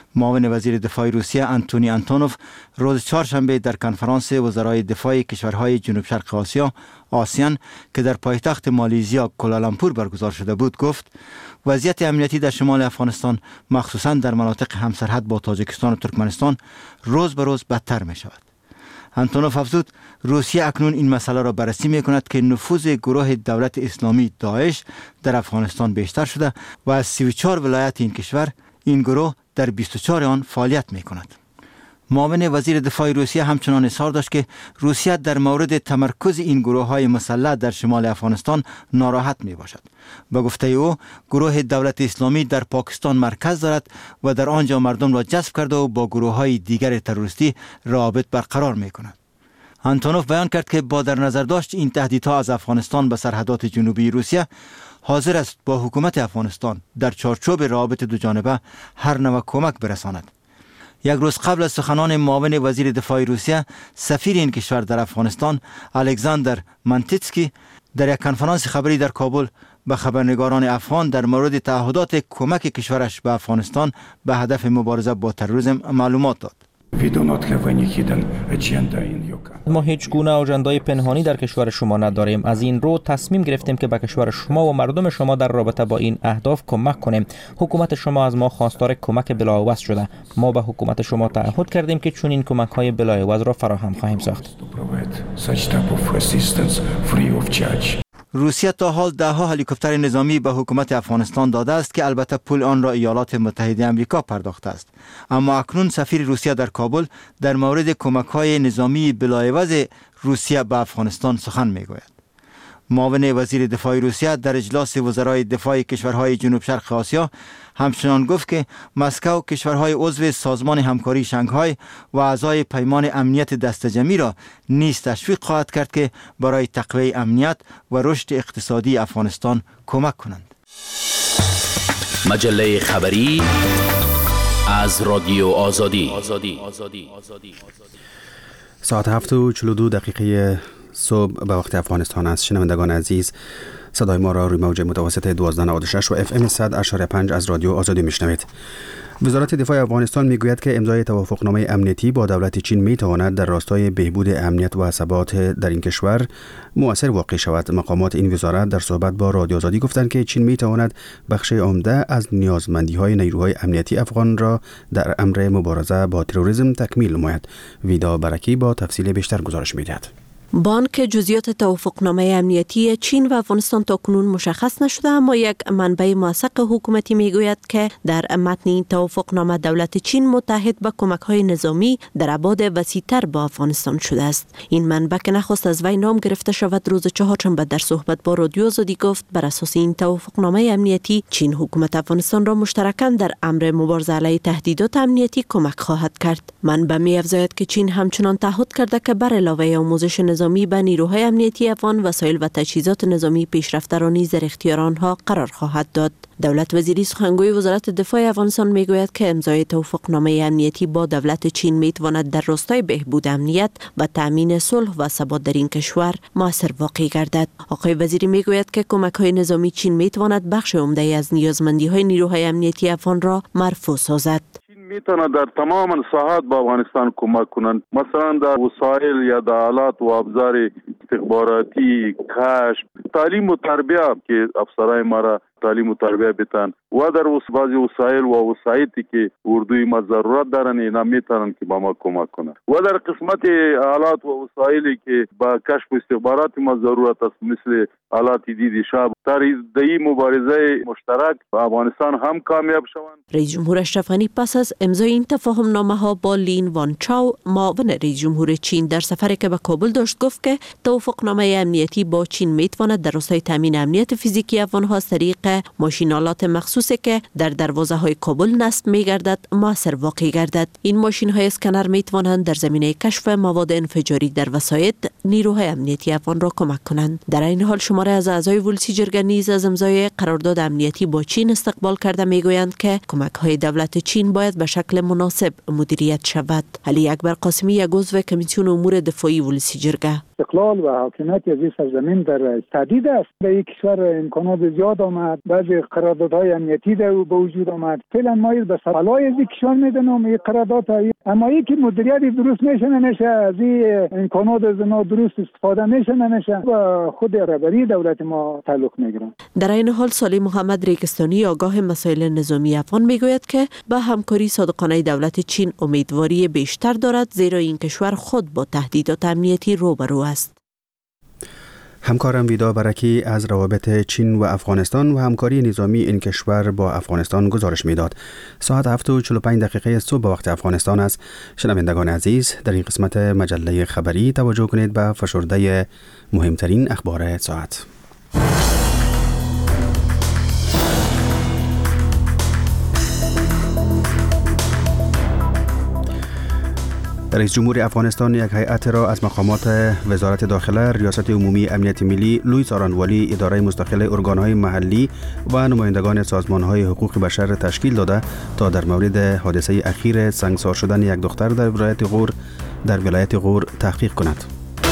معاون وزیر دفاع روسیه آنتونی آنتونوف روز چهارشنبه در کنفرانس وزرای دفاع کشورهای جنوب شرق آسیا آسیان که در پایتخت مالزیا کوالالامپور برگزار شده بود گفت وضعیت امنیتی در شمال افغانستان مخصوصاً در مناطق همسرحد با تاجیکستان و ترکمنستان روز به روز بدتر می شود. آنتونوف افزود روسیه اکنون این مسئله را بررسی می کند که نفوذ گروه دولت اسلامی داعش در افغانستان بیشتر شده و از سی و چهار ولایت این کشور این گروه در بیست و چهار آن فعالیت می کند. معاون وزیر دفاع روسیه همچنان اظهار داشت که روسیه در مورد تمرکز این گروه های مسلح در شمال افغانستان ناراحت می باشد. به گفته او گروه دولت اسلامی در پاکستان مرکز دارد و در آنجا مردم را جذب کرده و با گروه های دیگر تروریستی روابط برقرار می کند. آنتونوف بیان کرد که با در نظر داشت این تهدیدها از افغانستان به سرحدات جنوبی روسیه حاضر است با حکومت افغانستان در چارچوب روابط دوجانبه هر نوع کمک برساند. یک روز قبل از سخنان معاون وزیر دفاع روسیه، سفیر این کشور در افغانستان الکساندر مانتیتسکی در یک کنفرانس خبری در کابل به خبرنگاران افغان در مورد تعهدات کمک کشورش به افغانستان به هدف مبارزه با تروریسم معلومات داد. ما هیچ گونه آژندای پنهانی در کشور شما نداریم. از این رو تصمیم گرفتیم که به کشور شما و مردم شما در رابطه با این اهداف کمک کنیم. حکومت شما از ما خواستار کمک بلاعوض شده. ما به حکومت شما تعهد کردیم که چون این کمک های بلاعوض را فراهم خواهیم ساخت. روسیه تا حال ده ها هلیکوپتر نظامی به حکومت افغانستان داده است که البته پول آن را ایالات متحده آمریکا پرداخته است. اما اکنون سفیر روسیه در کابل در مورد کمک های نظامی بلاعوض روسیه به افغانستان سخن میگوید. معاون وزیر دفاع روسیه در اجلاس وزرای دفاع کشورهای جنوب شرق آسیا همچنان گفت که مسکو کشورهای عضو سازمان همکاری شانگهای و اعضای پیمان امنیت دسته‌جمعی را نیز تشویق خواهد کرد که برای تقویت امنیت و رشد اقتصادی افغانستان کمک کنند. مجله خبری از رادیو آزادی. ساعت هفت و چهل و دو دقیقه صبح به وقت افغانستان است. شنوندگان عزیز، صدای ما را روی موج متوسط دوازده نود و شش و اف ام صد و پنج از رادیو آزادی میشنوید. وزارت دفاع افغانستان میگوید که امضای توافقنامه امنیتی با دولت چین میتواند در راستای بهبود امنیت و ثبات در این کشور مؤثر واقع شود. مقامات این وزارت در صحبت با رادیو آزادی گفتند که چین میتواند بخش عمده از نیازمندی‌های نیروهای امنیتی افغان را در امر مبارزه با تروریسم تکمیل نماید. ویدا برکی با تفصیل بیشتر گزارش می‌دهد. بانک جزئیات توافقنامه امنیتی چین و افغانستان تاکنون مشخص نشده، اما یک منبع موثق حکومتی میگوید که در متن این توافقنامه دولت چین متحد به کمک‌های نظامی در ابعاد وسیع‌تر با افغانستان شده است. این منبع که نخواست از وی نام گرفته شود روز چهارشنبه در صحبت با رادیو آزادی گفت بر اساس این توافقنامه امنیتی چین حکومت افغانستان را مشترکاً در امر مبارزه علیه تهدیدات امنیتی کمک خواهد کرد. منبع می‌افزاید که چین همچنان تعهد کرده که بر علاوه آموزش نظامی به نیروهای امنیتی افغان وسایل و تجهیزات نظامی پیشرفته را نیز در اختیار آنها قرار خواهد داد. دولت وزیری سخنگوی وزارت دفاع افغانستان میگوید که امضای توافقنامه امنیتی با دولت چین میتواند در راستای بهبود امنیت و تامین صلح و ثبات در این کشور موثر واقع گردد. آقای وزیری میگوید که کمک‌های نظامی چین میتواند بخش عمده از نیازمندی‌های نیروهای امنیتی افغان را مرفوع سازد. میتونه در تمام ساحات با افغانستان کمک کنند، مثلا در وسایل یا در آلات و ابزار استخباراتی، کشف، تعلیم و تربیه که افسرای ما را تعلیم و تربیه بتن و در بعضی وسایل و وسایلی که اردوی ما ضرورت دارن اینا میتونن که با ما کمک کنند و در قسمت آلات و وسایلی که با کشف و استخبارات ما ضرورت است مثل آلات دید شب در این مبارزه مشترک افغانستان هم کامیاب شوند. رئیس جمهور اشرف غنی پس از امضای این تفاهم نامه ها با لین وان چاو معاون رئیس جمهور چین در سفری که به کابل داشت گفت که توافقنامه امنیتی با چین میتواند در راستای تامین امنیت فیزیکی افغان‌ها از طریق ماشینالات مخصوصی که در دروازه های کابل نصب می گردد موثر واقع گردد. این ماشین های اسکنر می توانند در زمینه کشف مواد انفجاری در وسایط نیروهای امنیتی افغان را کمک کنند. در این حال شماره از اعضای ولسی جرگه نیز از امضای قرارداد امنیتی با چین استقبال کرده می گویند که کمک های دولت چین باید به شکل مناسب مدیریت شود. علی اکبر قاسمی یک عضو کمیسیون امور دفاعی ولسی جرگه: استقلال و حاکمیت از این سرزمین در تهدید است. به یک کشور امکانات زیاد آمد آمد، بعضی قراردادهای امنیتی در به وجود آمد. فعلا ما به سوالای از کشور میدونم این قراردادها، اما این که مدیریت درست میشه نمیشه، از این امکانات از ما درست استفاده میشه نمیشه، و خود رهبری دولت ما تعلق میگیرن. در این حال صالح محمد ریگستانی آگاه مسائل نظامی افغان میگوید که به همکاری صادقانه دولت چین امیدواری بیشتر دارد، زیرا این کشور خود با تهدیدات امنیتی روبرو است. همکارم ویدا برکی از روابط چین و افغانستان و همکاری نظامی این کشور با افغانستان گزارش میداد. ساعت هفت و چهل و پنج دقیقه صبح به وقت افغانستان است. شنوندگان عزیز، در این قسمت مجله خبری توجه کنید به فشرده مهمترین اخبار ساعت. رئیس جمهور افغانستان یک هیئت را از مقامات وزارت داخله، ریاست عمومی امنیت ملی، لوی څارنوالي، اداره مستقل ارگانهای محلی و نمایندگان سازمانهای حقوق بشر تشکیل داده تا در مورد حادثه اخیر سنگسار شدن یک دختر در ولایت غور در ولایت غور تحقیق کند.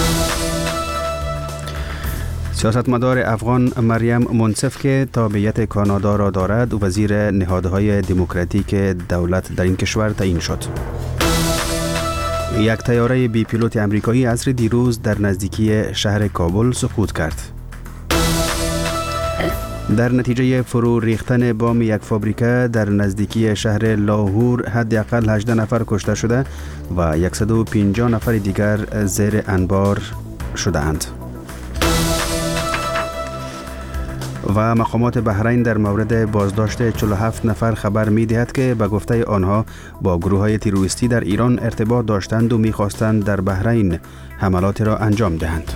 سیاستمدار افغان مریم منصف که تابعیت کانادا را دارد، وزیر نهادهای دموکراتیک دولت در این کشور تعیین شد. یک طیاره بی پیلوت امریکایی عصر دیروز در نزدیکی شهر کابل سقوط کرد. در نتیجه فرو ریختن بام یک فابریکه در نزدیکی شهر لاهور حداقل هجده نفر کشته شده و صد و پنجاه نفر دیگر زیر انبار شده‌اند. و مقامات بحرین در مورد بازداشت چهل و هفت نفر خبر می دهد که به گفته آنها با گروه های تروریستی در ایران ارتباط داشتند و می خواستند در بحرین حملات را انجام دهند.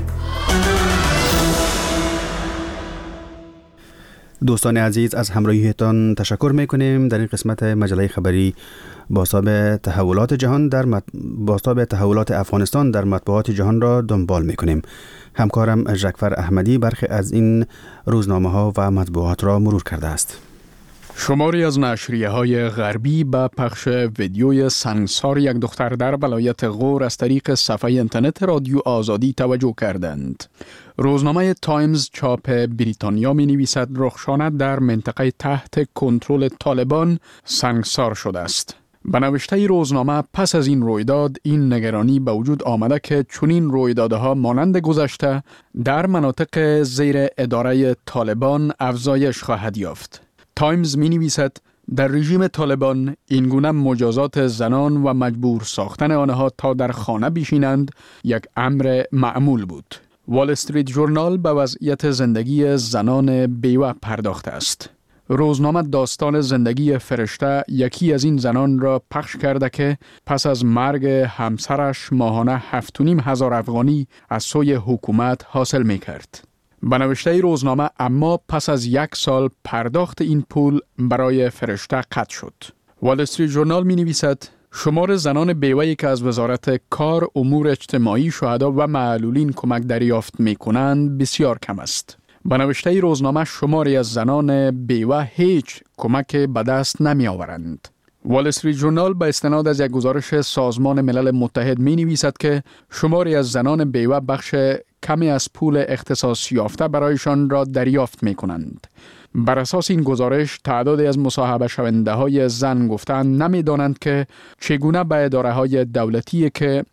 دوستان عزیز، از همراهیتان تشکر می کنیم. در این قسمت مجله خبری بازتاب تحولات جهان در مط... بازتاب تحولات افغانستان در مطبوعات جهان را دنبال می کنیم. همکارم ژکفر احمدی برخی از این روزنامه ها و مطبوعات را مرور کرده است. شماری از نشریه های غربی به پخش ویدیوی سنگسار یک دختر در ولایت غور از طریق صفحه اینترنت رادیو آزادی توجه کردند. روزنامه تایمز چاپ بریتانیا می نویسد رخشانه در منطقه تحت کنترل طالبان سنگسار شده است. به نوشته روزنامه پس از این رویداد این نگرانی به وجود آمده که چنین رویدادها مانند گذشته در مناطق زیر اداره طالبان افزایش خواهد یافت. تایمز می نویسد در رژیم طالبان این گونه مجازات زنان و مجبور ساختن آنها تا در خانه بشینند یک امر معمول بود. وال استریت ژورنال به وضعیت زندگی زنان بیوه پرداخته است. روزنامه داستان زندگی فرشته یکی از این زنان را پخش کرده که پس از مرگ همسرش ماهانه هفت و نیم هزار افغانی از سوی حکومت حاصل می کرد. به نوشته روزنامه اما پس از یک سال پرداخت این پول برای فرشته قطع شد. وال استریت ژورنال می نویسد شمار زنان بیوه‌ای که از وزارت کار، امور اجتماعی، شهدا و معلولین کمک دریافت می کنند بسیار کم است. به نوشته روزنامه شماری از زنان بیوه هیچ کمک به دست نمی آورند. وال استریت ژورنال به استناد از یک گزارش سازمان ملل متحد می نویسد که شماری از زنان بیوه بخش کمی از پول اختصاص یافته برایشان را دریافت می کنند. بر اساس این گزارش تعدادی از مصاحبه شونده های زن گفتند نمی دانند که چگونه به اداره های دولتی که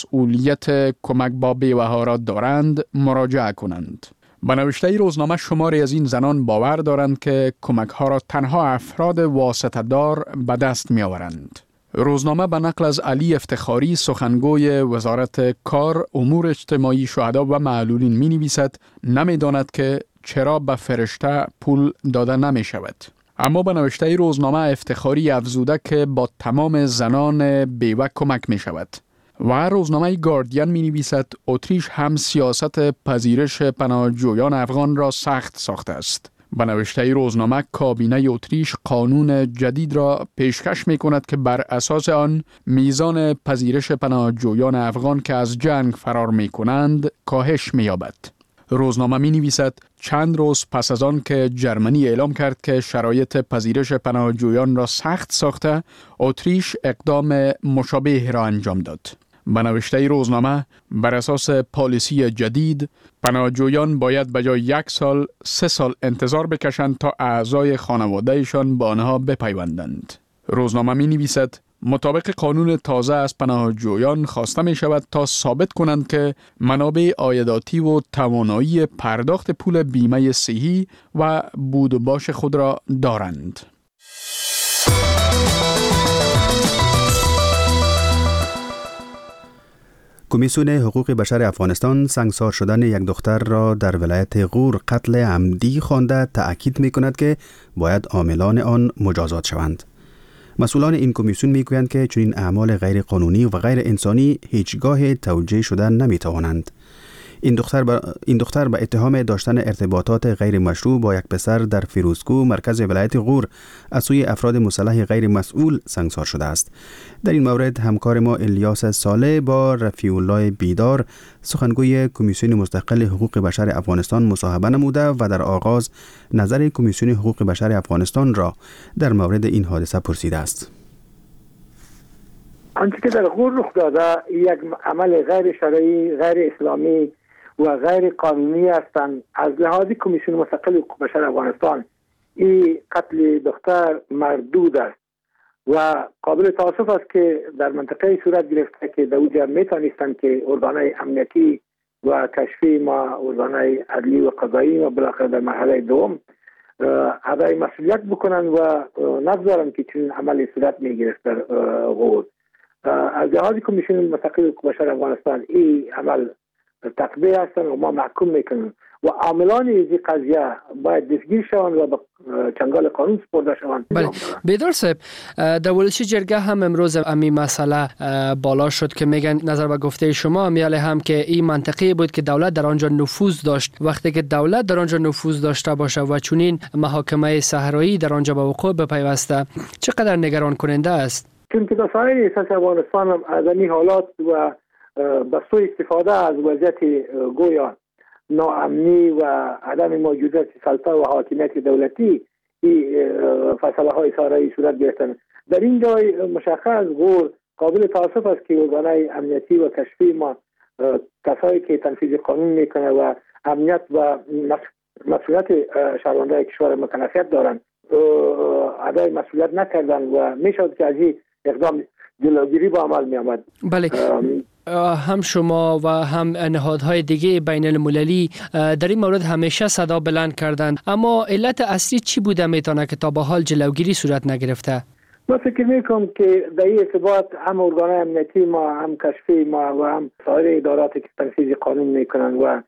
مسئولیت کمک با بیوه ها را دارند مراجعه کنند. به نوشته روزنامه شماری از این زنان باور دارند که کمک ها را تنها افراد واسطه دار به دست می آورند. روزنامه به نقل از علی افتخاری سخنگوی وزارت کار، امور اجتماعی، شهدا و معلولین می نویسد نمی داند که چرا به فرشته پول داده نمی شود. اما به نوشته روزنامه افتخاری افزوده که با تمام زنان بیوه کمک می شود. و روزنامه گاردین می نویسد اتریش هم سیاست پذیرش پناهجویان افغان را سخت ساخته است. به نوشته روزنامه کابینه اتریش قانون جدید را پیشکش می کند که بر اساس آن میزان پذیرش پناهجویان افغان که از جنگ فرار می کنند کاهش می یابد. روزنامه می نویسد چند روز پس از آن که جرمنی اعلام کرد که شرایط پذیرش پناهجویان را سخت ساخته، اتریش اقدام مشابه را انجام داد. به نوشته روزنامه بر اساس پالیسی جدید پناهجویان باید به جای یک سال سه سال انتظار بکشند تا اعضای خانوادهشان به آنها بپیوندند. روزنامه می نویسد مطابق قانون تازه از پناهجویان خواسته می شود تا ثابت کنند که منابع عایداتی و توانایی پرداخت پول بیمه صحی و بود و باش خود را دارند. کمیسیون حقوق بشر افغانستان سنگسار شدن یک دختر را در ولایت غور قتل عمدی خوانده تأکید می کند که باید عاملان آن مجازات شوند. مسئولان این کمیسیون می گویند که چنین اعمال غیر قانونی و غیر انسانی هیچگاه توجیه شدن نمی توانند. این دختر با این دختر به اتهام داشتن ارتباطات غیر مشروع با یک پسر در فیروزکو مرکز ولایت غور از سوی افراد مسلح غیر مسئول سنگسار شده است. در این مورد همکار ما الیاس صالح با رفیع الله بیدار سخنگوی کمیسیون مستقل حقوق بشر افغانستان مصاحبه نموده و در آغاز نظر کمیسیون حقوق بشر افغانستان را در مورد این حادثه پرسیده است. آنچه که در غور رخ داده یک عمل غیر شرعی، غیر اسلامی و غیر قانونی هستند. از لحاظ کمیسیون مستقل حقوق بشر افغانستان این قتل دختر مردود است و قابل تاسف است که در منطقه صورت گرفته که در اونجا میتونستند که ارگانهای امنیتی و کشفی ما ارگانهای عدلی و قضایی و بالاخره در مرحله دوم ادای مسئولیت بکنن و نگذارن که چنین عملی صورت میگرفت در غور. از لحاظ کمیسیون مستقل حقوق بشر افغانستان این عمل تقبیه هستند و ما محکوم میکنیم و عاملان این قضیه باید دستگیر شوند و به چنگال قانون سپرده شوند. بله بیدار صاحب، در ولشی جرگه هم امروز امی مسئله بالا شد که میگن نظر به گفته شما میاله هم که این منطقی بود که دولت در آنجا نفوذ داشت. وقتی که دولت در آنجا نفوذ داشته باشه و چنین محاکمه صحرایی در آنجا به وقوع بپیوسته چقدر نگران کننده است؟ چون که در سایر اساس افغانستان هم از این حالات و به سوی استفاده از وضعیت گویا ناامنی و عدم موجودیت سلطه و حاکمیت دولتی این فیصله های صحرایی صورت گرفتن. در این جای مشخص غور قابل تاسف است که ارگانهای امنیتی و کشفی ما کسایی که تنفیذ قانون میکنه و امنیت و مسئولیت شهروندان کشور مکلفیت دارند ادای مسئولیت نکردن و میشد که از این اقدام جلوگیری با عمل می آمد. بله، هم شما و هم نهادهای دیگه بین المللی در این مورد همیشه صدا بلند کردند، اما علت اصلی چی بوده میتونه که تا به حال جلوگیری صورت نگرفته؟ من فکر میکنم که در این ارتباط هم ارگانهای امنیتی ما، هم کشفی ما و هم سایر اداراتی که تنفیذ قانون میکنن و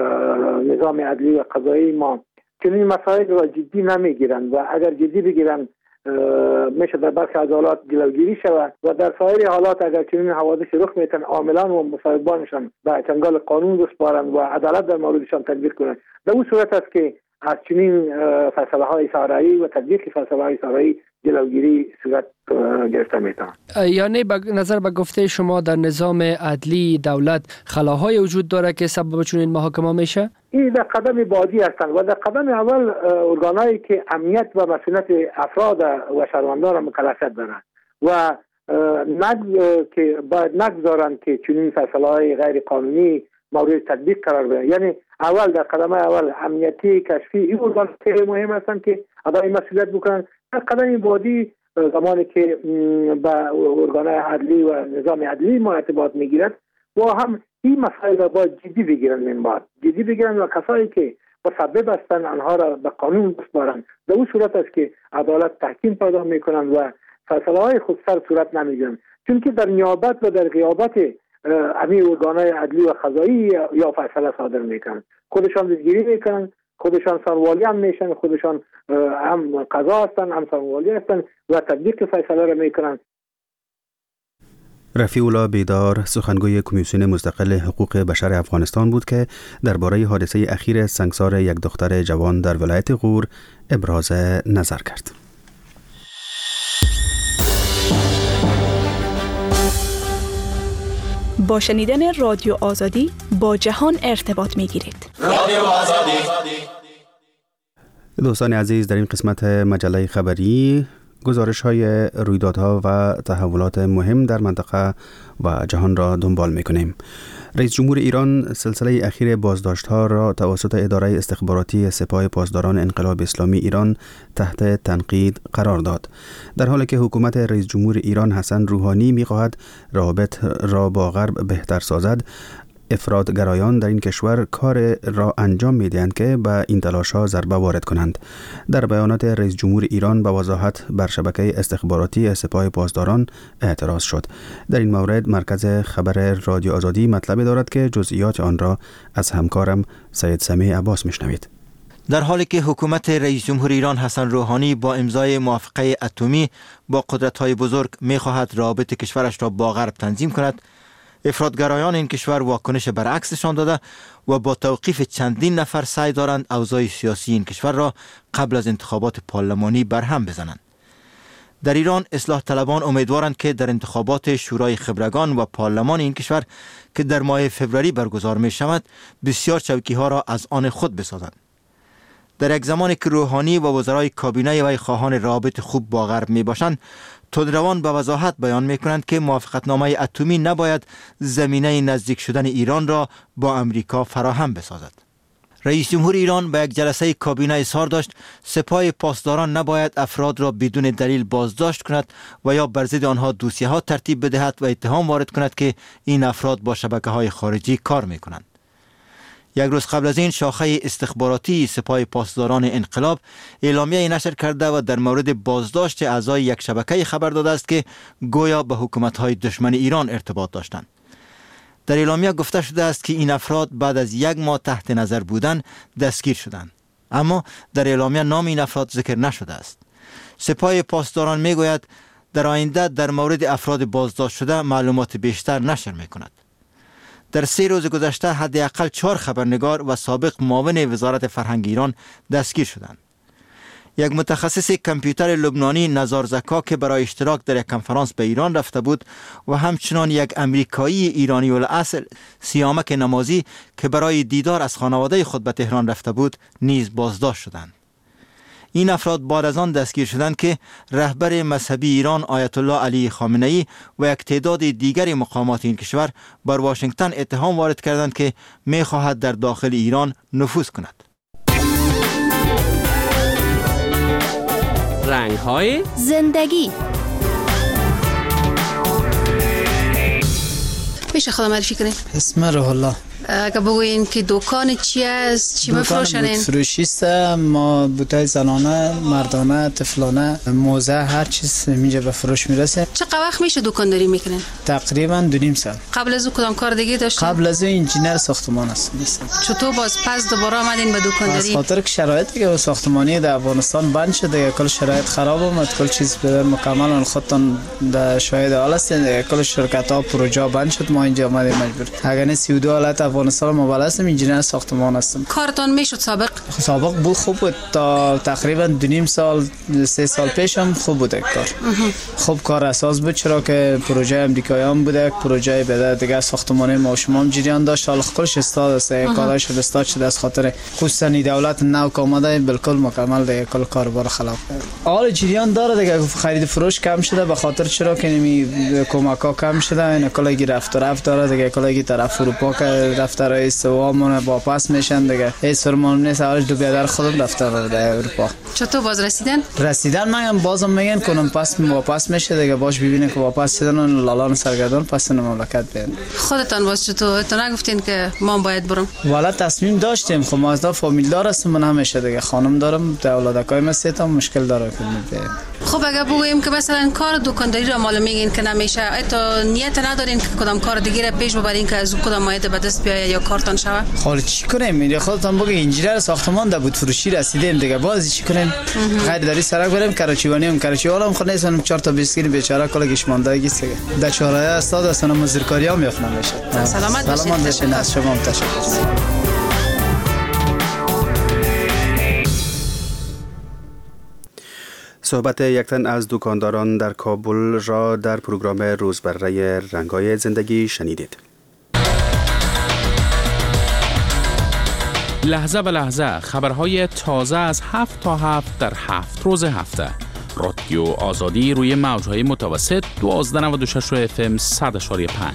نظام عدلی و قضایی ما چنین مسائل را جدی نمیگیرن و اگر جدی بگیرن میشه در برخی از حالات جلوگیری شود و در سایر حالات اگر چنین حوادث رخ میتن عاملان و مصاحبانشان به چنگال قانون بسپارند و عدالت در موردشان تطبیق کنند. در اون صورت است که از چنین فیصله های صحرایی و تطبیق فیصله های صحرایی جلوگیری صورت گرفته میتونه. یعنی به نظر به گفته شما در نظام عدلی دولت خلاهای وجود داره که سبب چنین محاکمه میشه؟ این در قدم بعدی هستند و در قدم اول ارگانهایی که امنیت و مسئولیت افراد و شهروندان را مکلفیت دارند و نگ که باید نگذارند که چنین فیصله‌های غیر قانونی مورد تطبیق قرار بگیرند. یعنی اول در قدم اول امنیتی کشفی این ارگان خیلی مهم هستند که ادای مسئولیت بکنند. در قدم بعدی زمانی که به ارگان‌های عدلی و نظام عدلی ما ارتباط میگیرد و هم این مسائل را باید جدی بگیرن من بعد جدی بگیرن و کسایی که مسبب هستند آنها را به قانون بسپارند. در اون صورت است که عدالت تحکیم پیدا میکنند و فیصله های خودسر صورت نمیگیرند، چون که در نیابت و در غیابت امی ارگان‌های عدلی و قضایی یا فیصله صادر میکنند. خودشان دستگیری میکنند، خودشان سانوالی هم میشن، خودشان هم قضا هستند هم سانوالی هستند و تطبیق فیصله را میکنند. رفیع الله بیدار سخنگوی کمیسیون مستقل حقوق بشر افغانستان بود که درباره حادثه اخیر سنگسار یک دختر جوان در ولایت غور ابراز نظر کرد. با شنیدن رادیو آزادی با جهان ارتباط می گیرید. رادیو آزادی. دوستان عزیز، در این قسمت مجله خبری گزارش های رویدادها و تحولات مهم در منطقه و جهان را دنبال می‌کنیم. رئیس جمهور ایران سلسله اخیر بازداشت‌ها را توسط اداره استخباراتی سپاه پاسداران انقلاب اسلامی ایران تحت تنقید قرار داد، در حالی که حکومت رئیس جمهور ایران حسن روحانی می‌خواهد روابط را با غرب بهتر سازد. افراطگرایان در این کشور کار را انجام می‌دهند که به این تلاش‌ها ضربه وارد کنند. در بیانات رئیس جمهور ایران به وضاحت بر شبکه استخباراتی سپاه پاسداران اعتراض شد. در این مورد مرکز خبر رادیو آزادی مطلبی دارد که جزئیات آن را از همکارم سید سمیع عباس میشنوید. در حالی که حکومت رئیس جمهور ایران حسن روحانی با امضای موافقه اتمی با قدرت‌های بزرگ می‌خواهد روابط کشورش را با غرب تنظیم کند، افراطگرایان این کشور واکنش برعکسشان داده و با توقیف چندین نفر سعی دارند اوضاع سیاسی این کشور را قبل از انتخابات پارلمانی برهم بزنند. در ایران اصلاح طلبان امیدوارند که در انتخابات شورای خبرگان و پارلمان این کشور که در ماه فوریه برگزار می شود بسیار چوکی ها را از آن خود بسازند. در یک زمانی که روحانی و وزرای کابینه وی خواهان روابط خوب با غرب می باشند، تندروان به وضاحت بیان می کنند که موافقتنامه اتمی نباید زمینه نزدیک شدن ایران را با امریکا فراهم بسازد. رئیس جمهور ایران به یک جلسه کابینه اظهار داشت سپاه پاسداران نباید افراد را بدون دلیل بازداشت کند و یا بر ضد آنها دوسیه ها ترتیب بدهد و اتهام وارد کند که این افراد با شبکه های خارجی کار می کنند. یک روز قبل از این شاخه استخباراتی سپاه پاسداران انقلاب اعلامیه نشر کرده و در مورد بازداشت اعضای یک شبکه خبر داده است که گویا به حکومت‌های دشمن ایران ارتباط داشتند. در اعلامیه گفته شده است که این افراد بعد از یک ماه تحت نظر بودن دستگیر شدند، اما در اعلامیه نام این افراد ذکر نشده است. سپاه پاسداران میگوید در آینده در مورد افراد بازداشت شده معلومات بیشتر نشر میکند. در سه روز گذشته حداقل چهار خبرنگار و سابق معاون وزارت فرهنگ ایران دستگیر شدند. یک متخصص کامپیوتر لبنانی نزار زکا که برای اشتراک در یک کنفرانس به ایران رفته بود و همچنان یک امریکایی ایرانی الاصل سیامک نمازی که برای دیدار از خانواده خود به تهران رفته بود نیز بازداشت شدند. این افراد بعد از آن دستگیر شدند که رهبر مذهبی ایران آیت الله علی خامنه‌ای و یک تعداد دیگر مقامات این کشور بر واشنگتن اتهام وارد کردند که می‌خواهد در داخل ایران نفوذ کند. رنگ‌های زندگی. میشه خدا معرفی کنین؟ اسم روح الله. اگه بگوین که دکان چی است، چی میفروشنین؟ دکان فروشی است. ما بوتای زنانه، مردانه، طفلانه، موزه، هر چیز اینجا به فروش میرسه. چقدر وقت میشه دکانداری میکنین؟ تقریبا دو نیم سال. قبل از او کدام کار دیگه داشتین؟ قبل از او انجینر ساختمان است. چطور باز پس دوباره آمدین به دکانداری؟ از خاطر که شرایطی که ساختمانی در افغانستان بند شده، کل شرایط خراب اومد، کل چیز به مکمل خودتون در شاهد حال هستین، کل شرکت ها پروژه بند شد، ما اینجا آمدیم مجبور. اگر نه سی و دو حالت افغانستان ما هستم، انجینر ساختمان هستم. کارتون میشد سابق؟ سابق بود، خوب بود. تا تقریبا دو نیم سال سه سال پیش هم خوب بود کار. خوب کار اساس بود، چرا که پروژه امریکاییان بوده، پروژه بده دیگه ساختمان ما و شما هم جریان داشت. حالا خودش استاد است، کارش استاد شده از خاطر خصوصا دولت نو که اومده بالکل مکمل دیگه کل کاربار خلاق کرد. حالا جریان داره دیگه، خرید فروش کم شده به خاطر چرا که نمی کمکا کم شده، اینا کلاگی رفت رفت داره دیگه، کلاگی طرف اروپا که رفت رئیس و من با پاس میشن دیگه. هیچ سرمان نیست، حالش دو بیادر خودم رفته در اروپا. چطور باز رسیدن؟ رسیدن من بازم میگن کنم پاس واپس میشه دیگه، باش ببینه که واپس شدن و لالان سرگردان پس مملکت بیان. خودتان باز چطور تو نگفتین که ما باید برم؟ والا تصمیم داشتیم، خب ما از دا فامیل دار هستم، من همیشه دیگه خانم دارم، اولادکای من سه تا مشکل داره که. خب اگه بگویم که مثلا کار دکانداری را مال میگین که نمیشه، تو نیت ندارین که کدام کار دیگه را پیش ببرین که از کدام مایه به دست بیاید یا کارتان شوه؟ حالا چی کنیم؟ میگه خودتون بگید انجینر ساختمان ده بود فروشی رسیدیم دیگه، باز چی کنیم؟ خریداری سرک بریم کراچیوانی هم کراچیوالا هم خود نیستن، چهار تا بیسکیل بیچاره کلاگیش ماندگی سه ده چهاره استاد هستن، مزدورکاری هم میافنن میشه. سلامت باشید. سلامت باشید. از شما هم تشکر. صحبت یک تن از دکانداران در کابل را در پروگرام روزمره رنگ‌های زندگی شنیدید. لحظه به لحظه خبرهای تازه از هفت تا هفت در هفت روز هفته. رادیو آزادی روی موجهای متوسط دوازده نود و شش اف ام صد و پنج.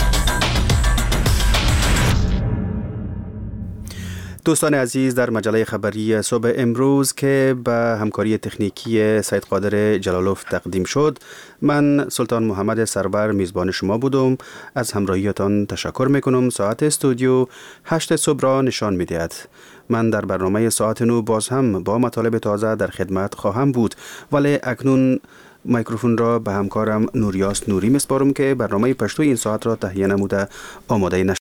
دوستان عزیز، در مجله خبری صبح امروز که به همکاری تکنیکی سید قادر جلالوف تقدیم شد، من سلطان محمد سربر میزبان شما بودم. از همراهیتان تشکر میکنم. ساعت استودیو هشت صبح را نشان میدهد. من در برنامه ساعت نو باز هم با مطالب تازه در خدمت خواهم بود، ولی اکنون میکروفون را به همکارم نوریاس نوری میسپارم که برنامه پشتو این ساعت را تهیه نموده آماده نشد.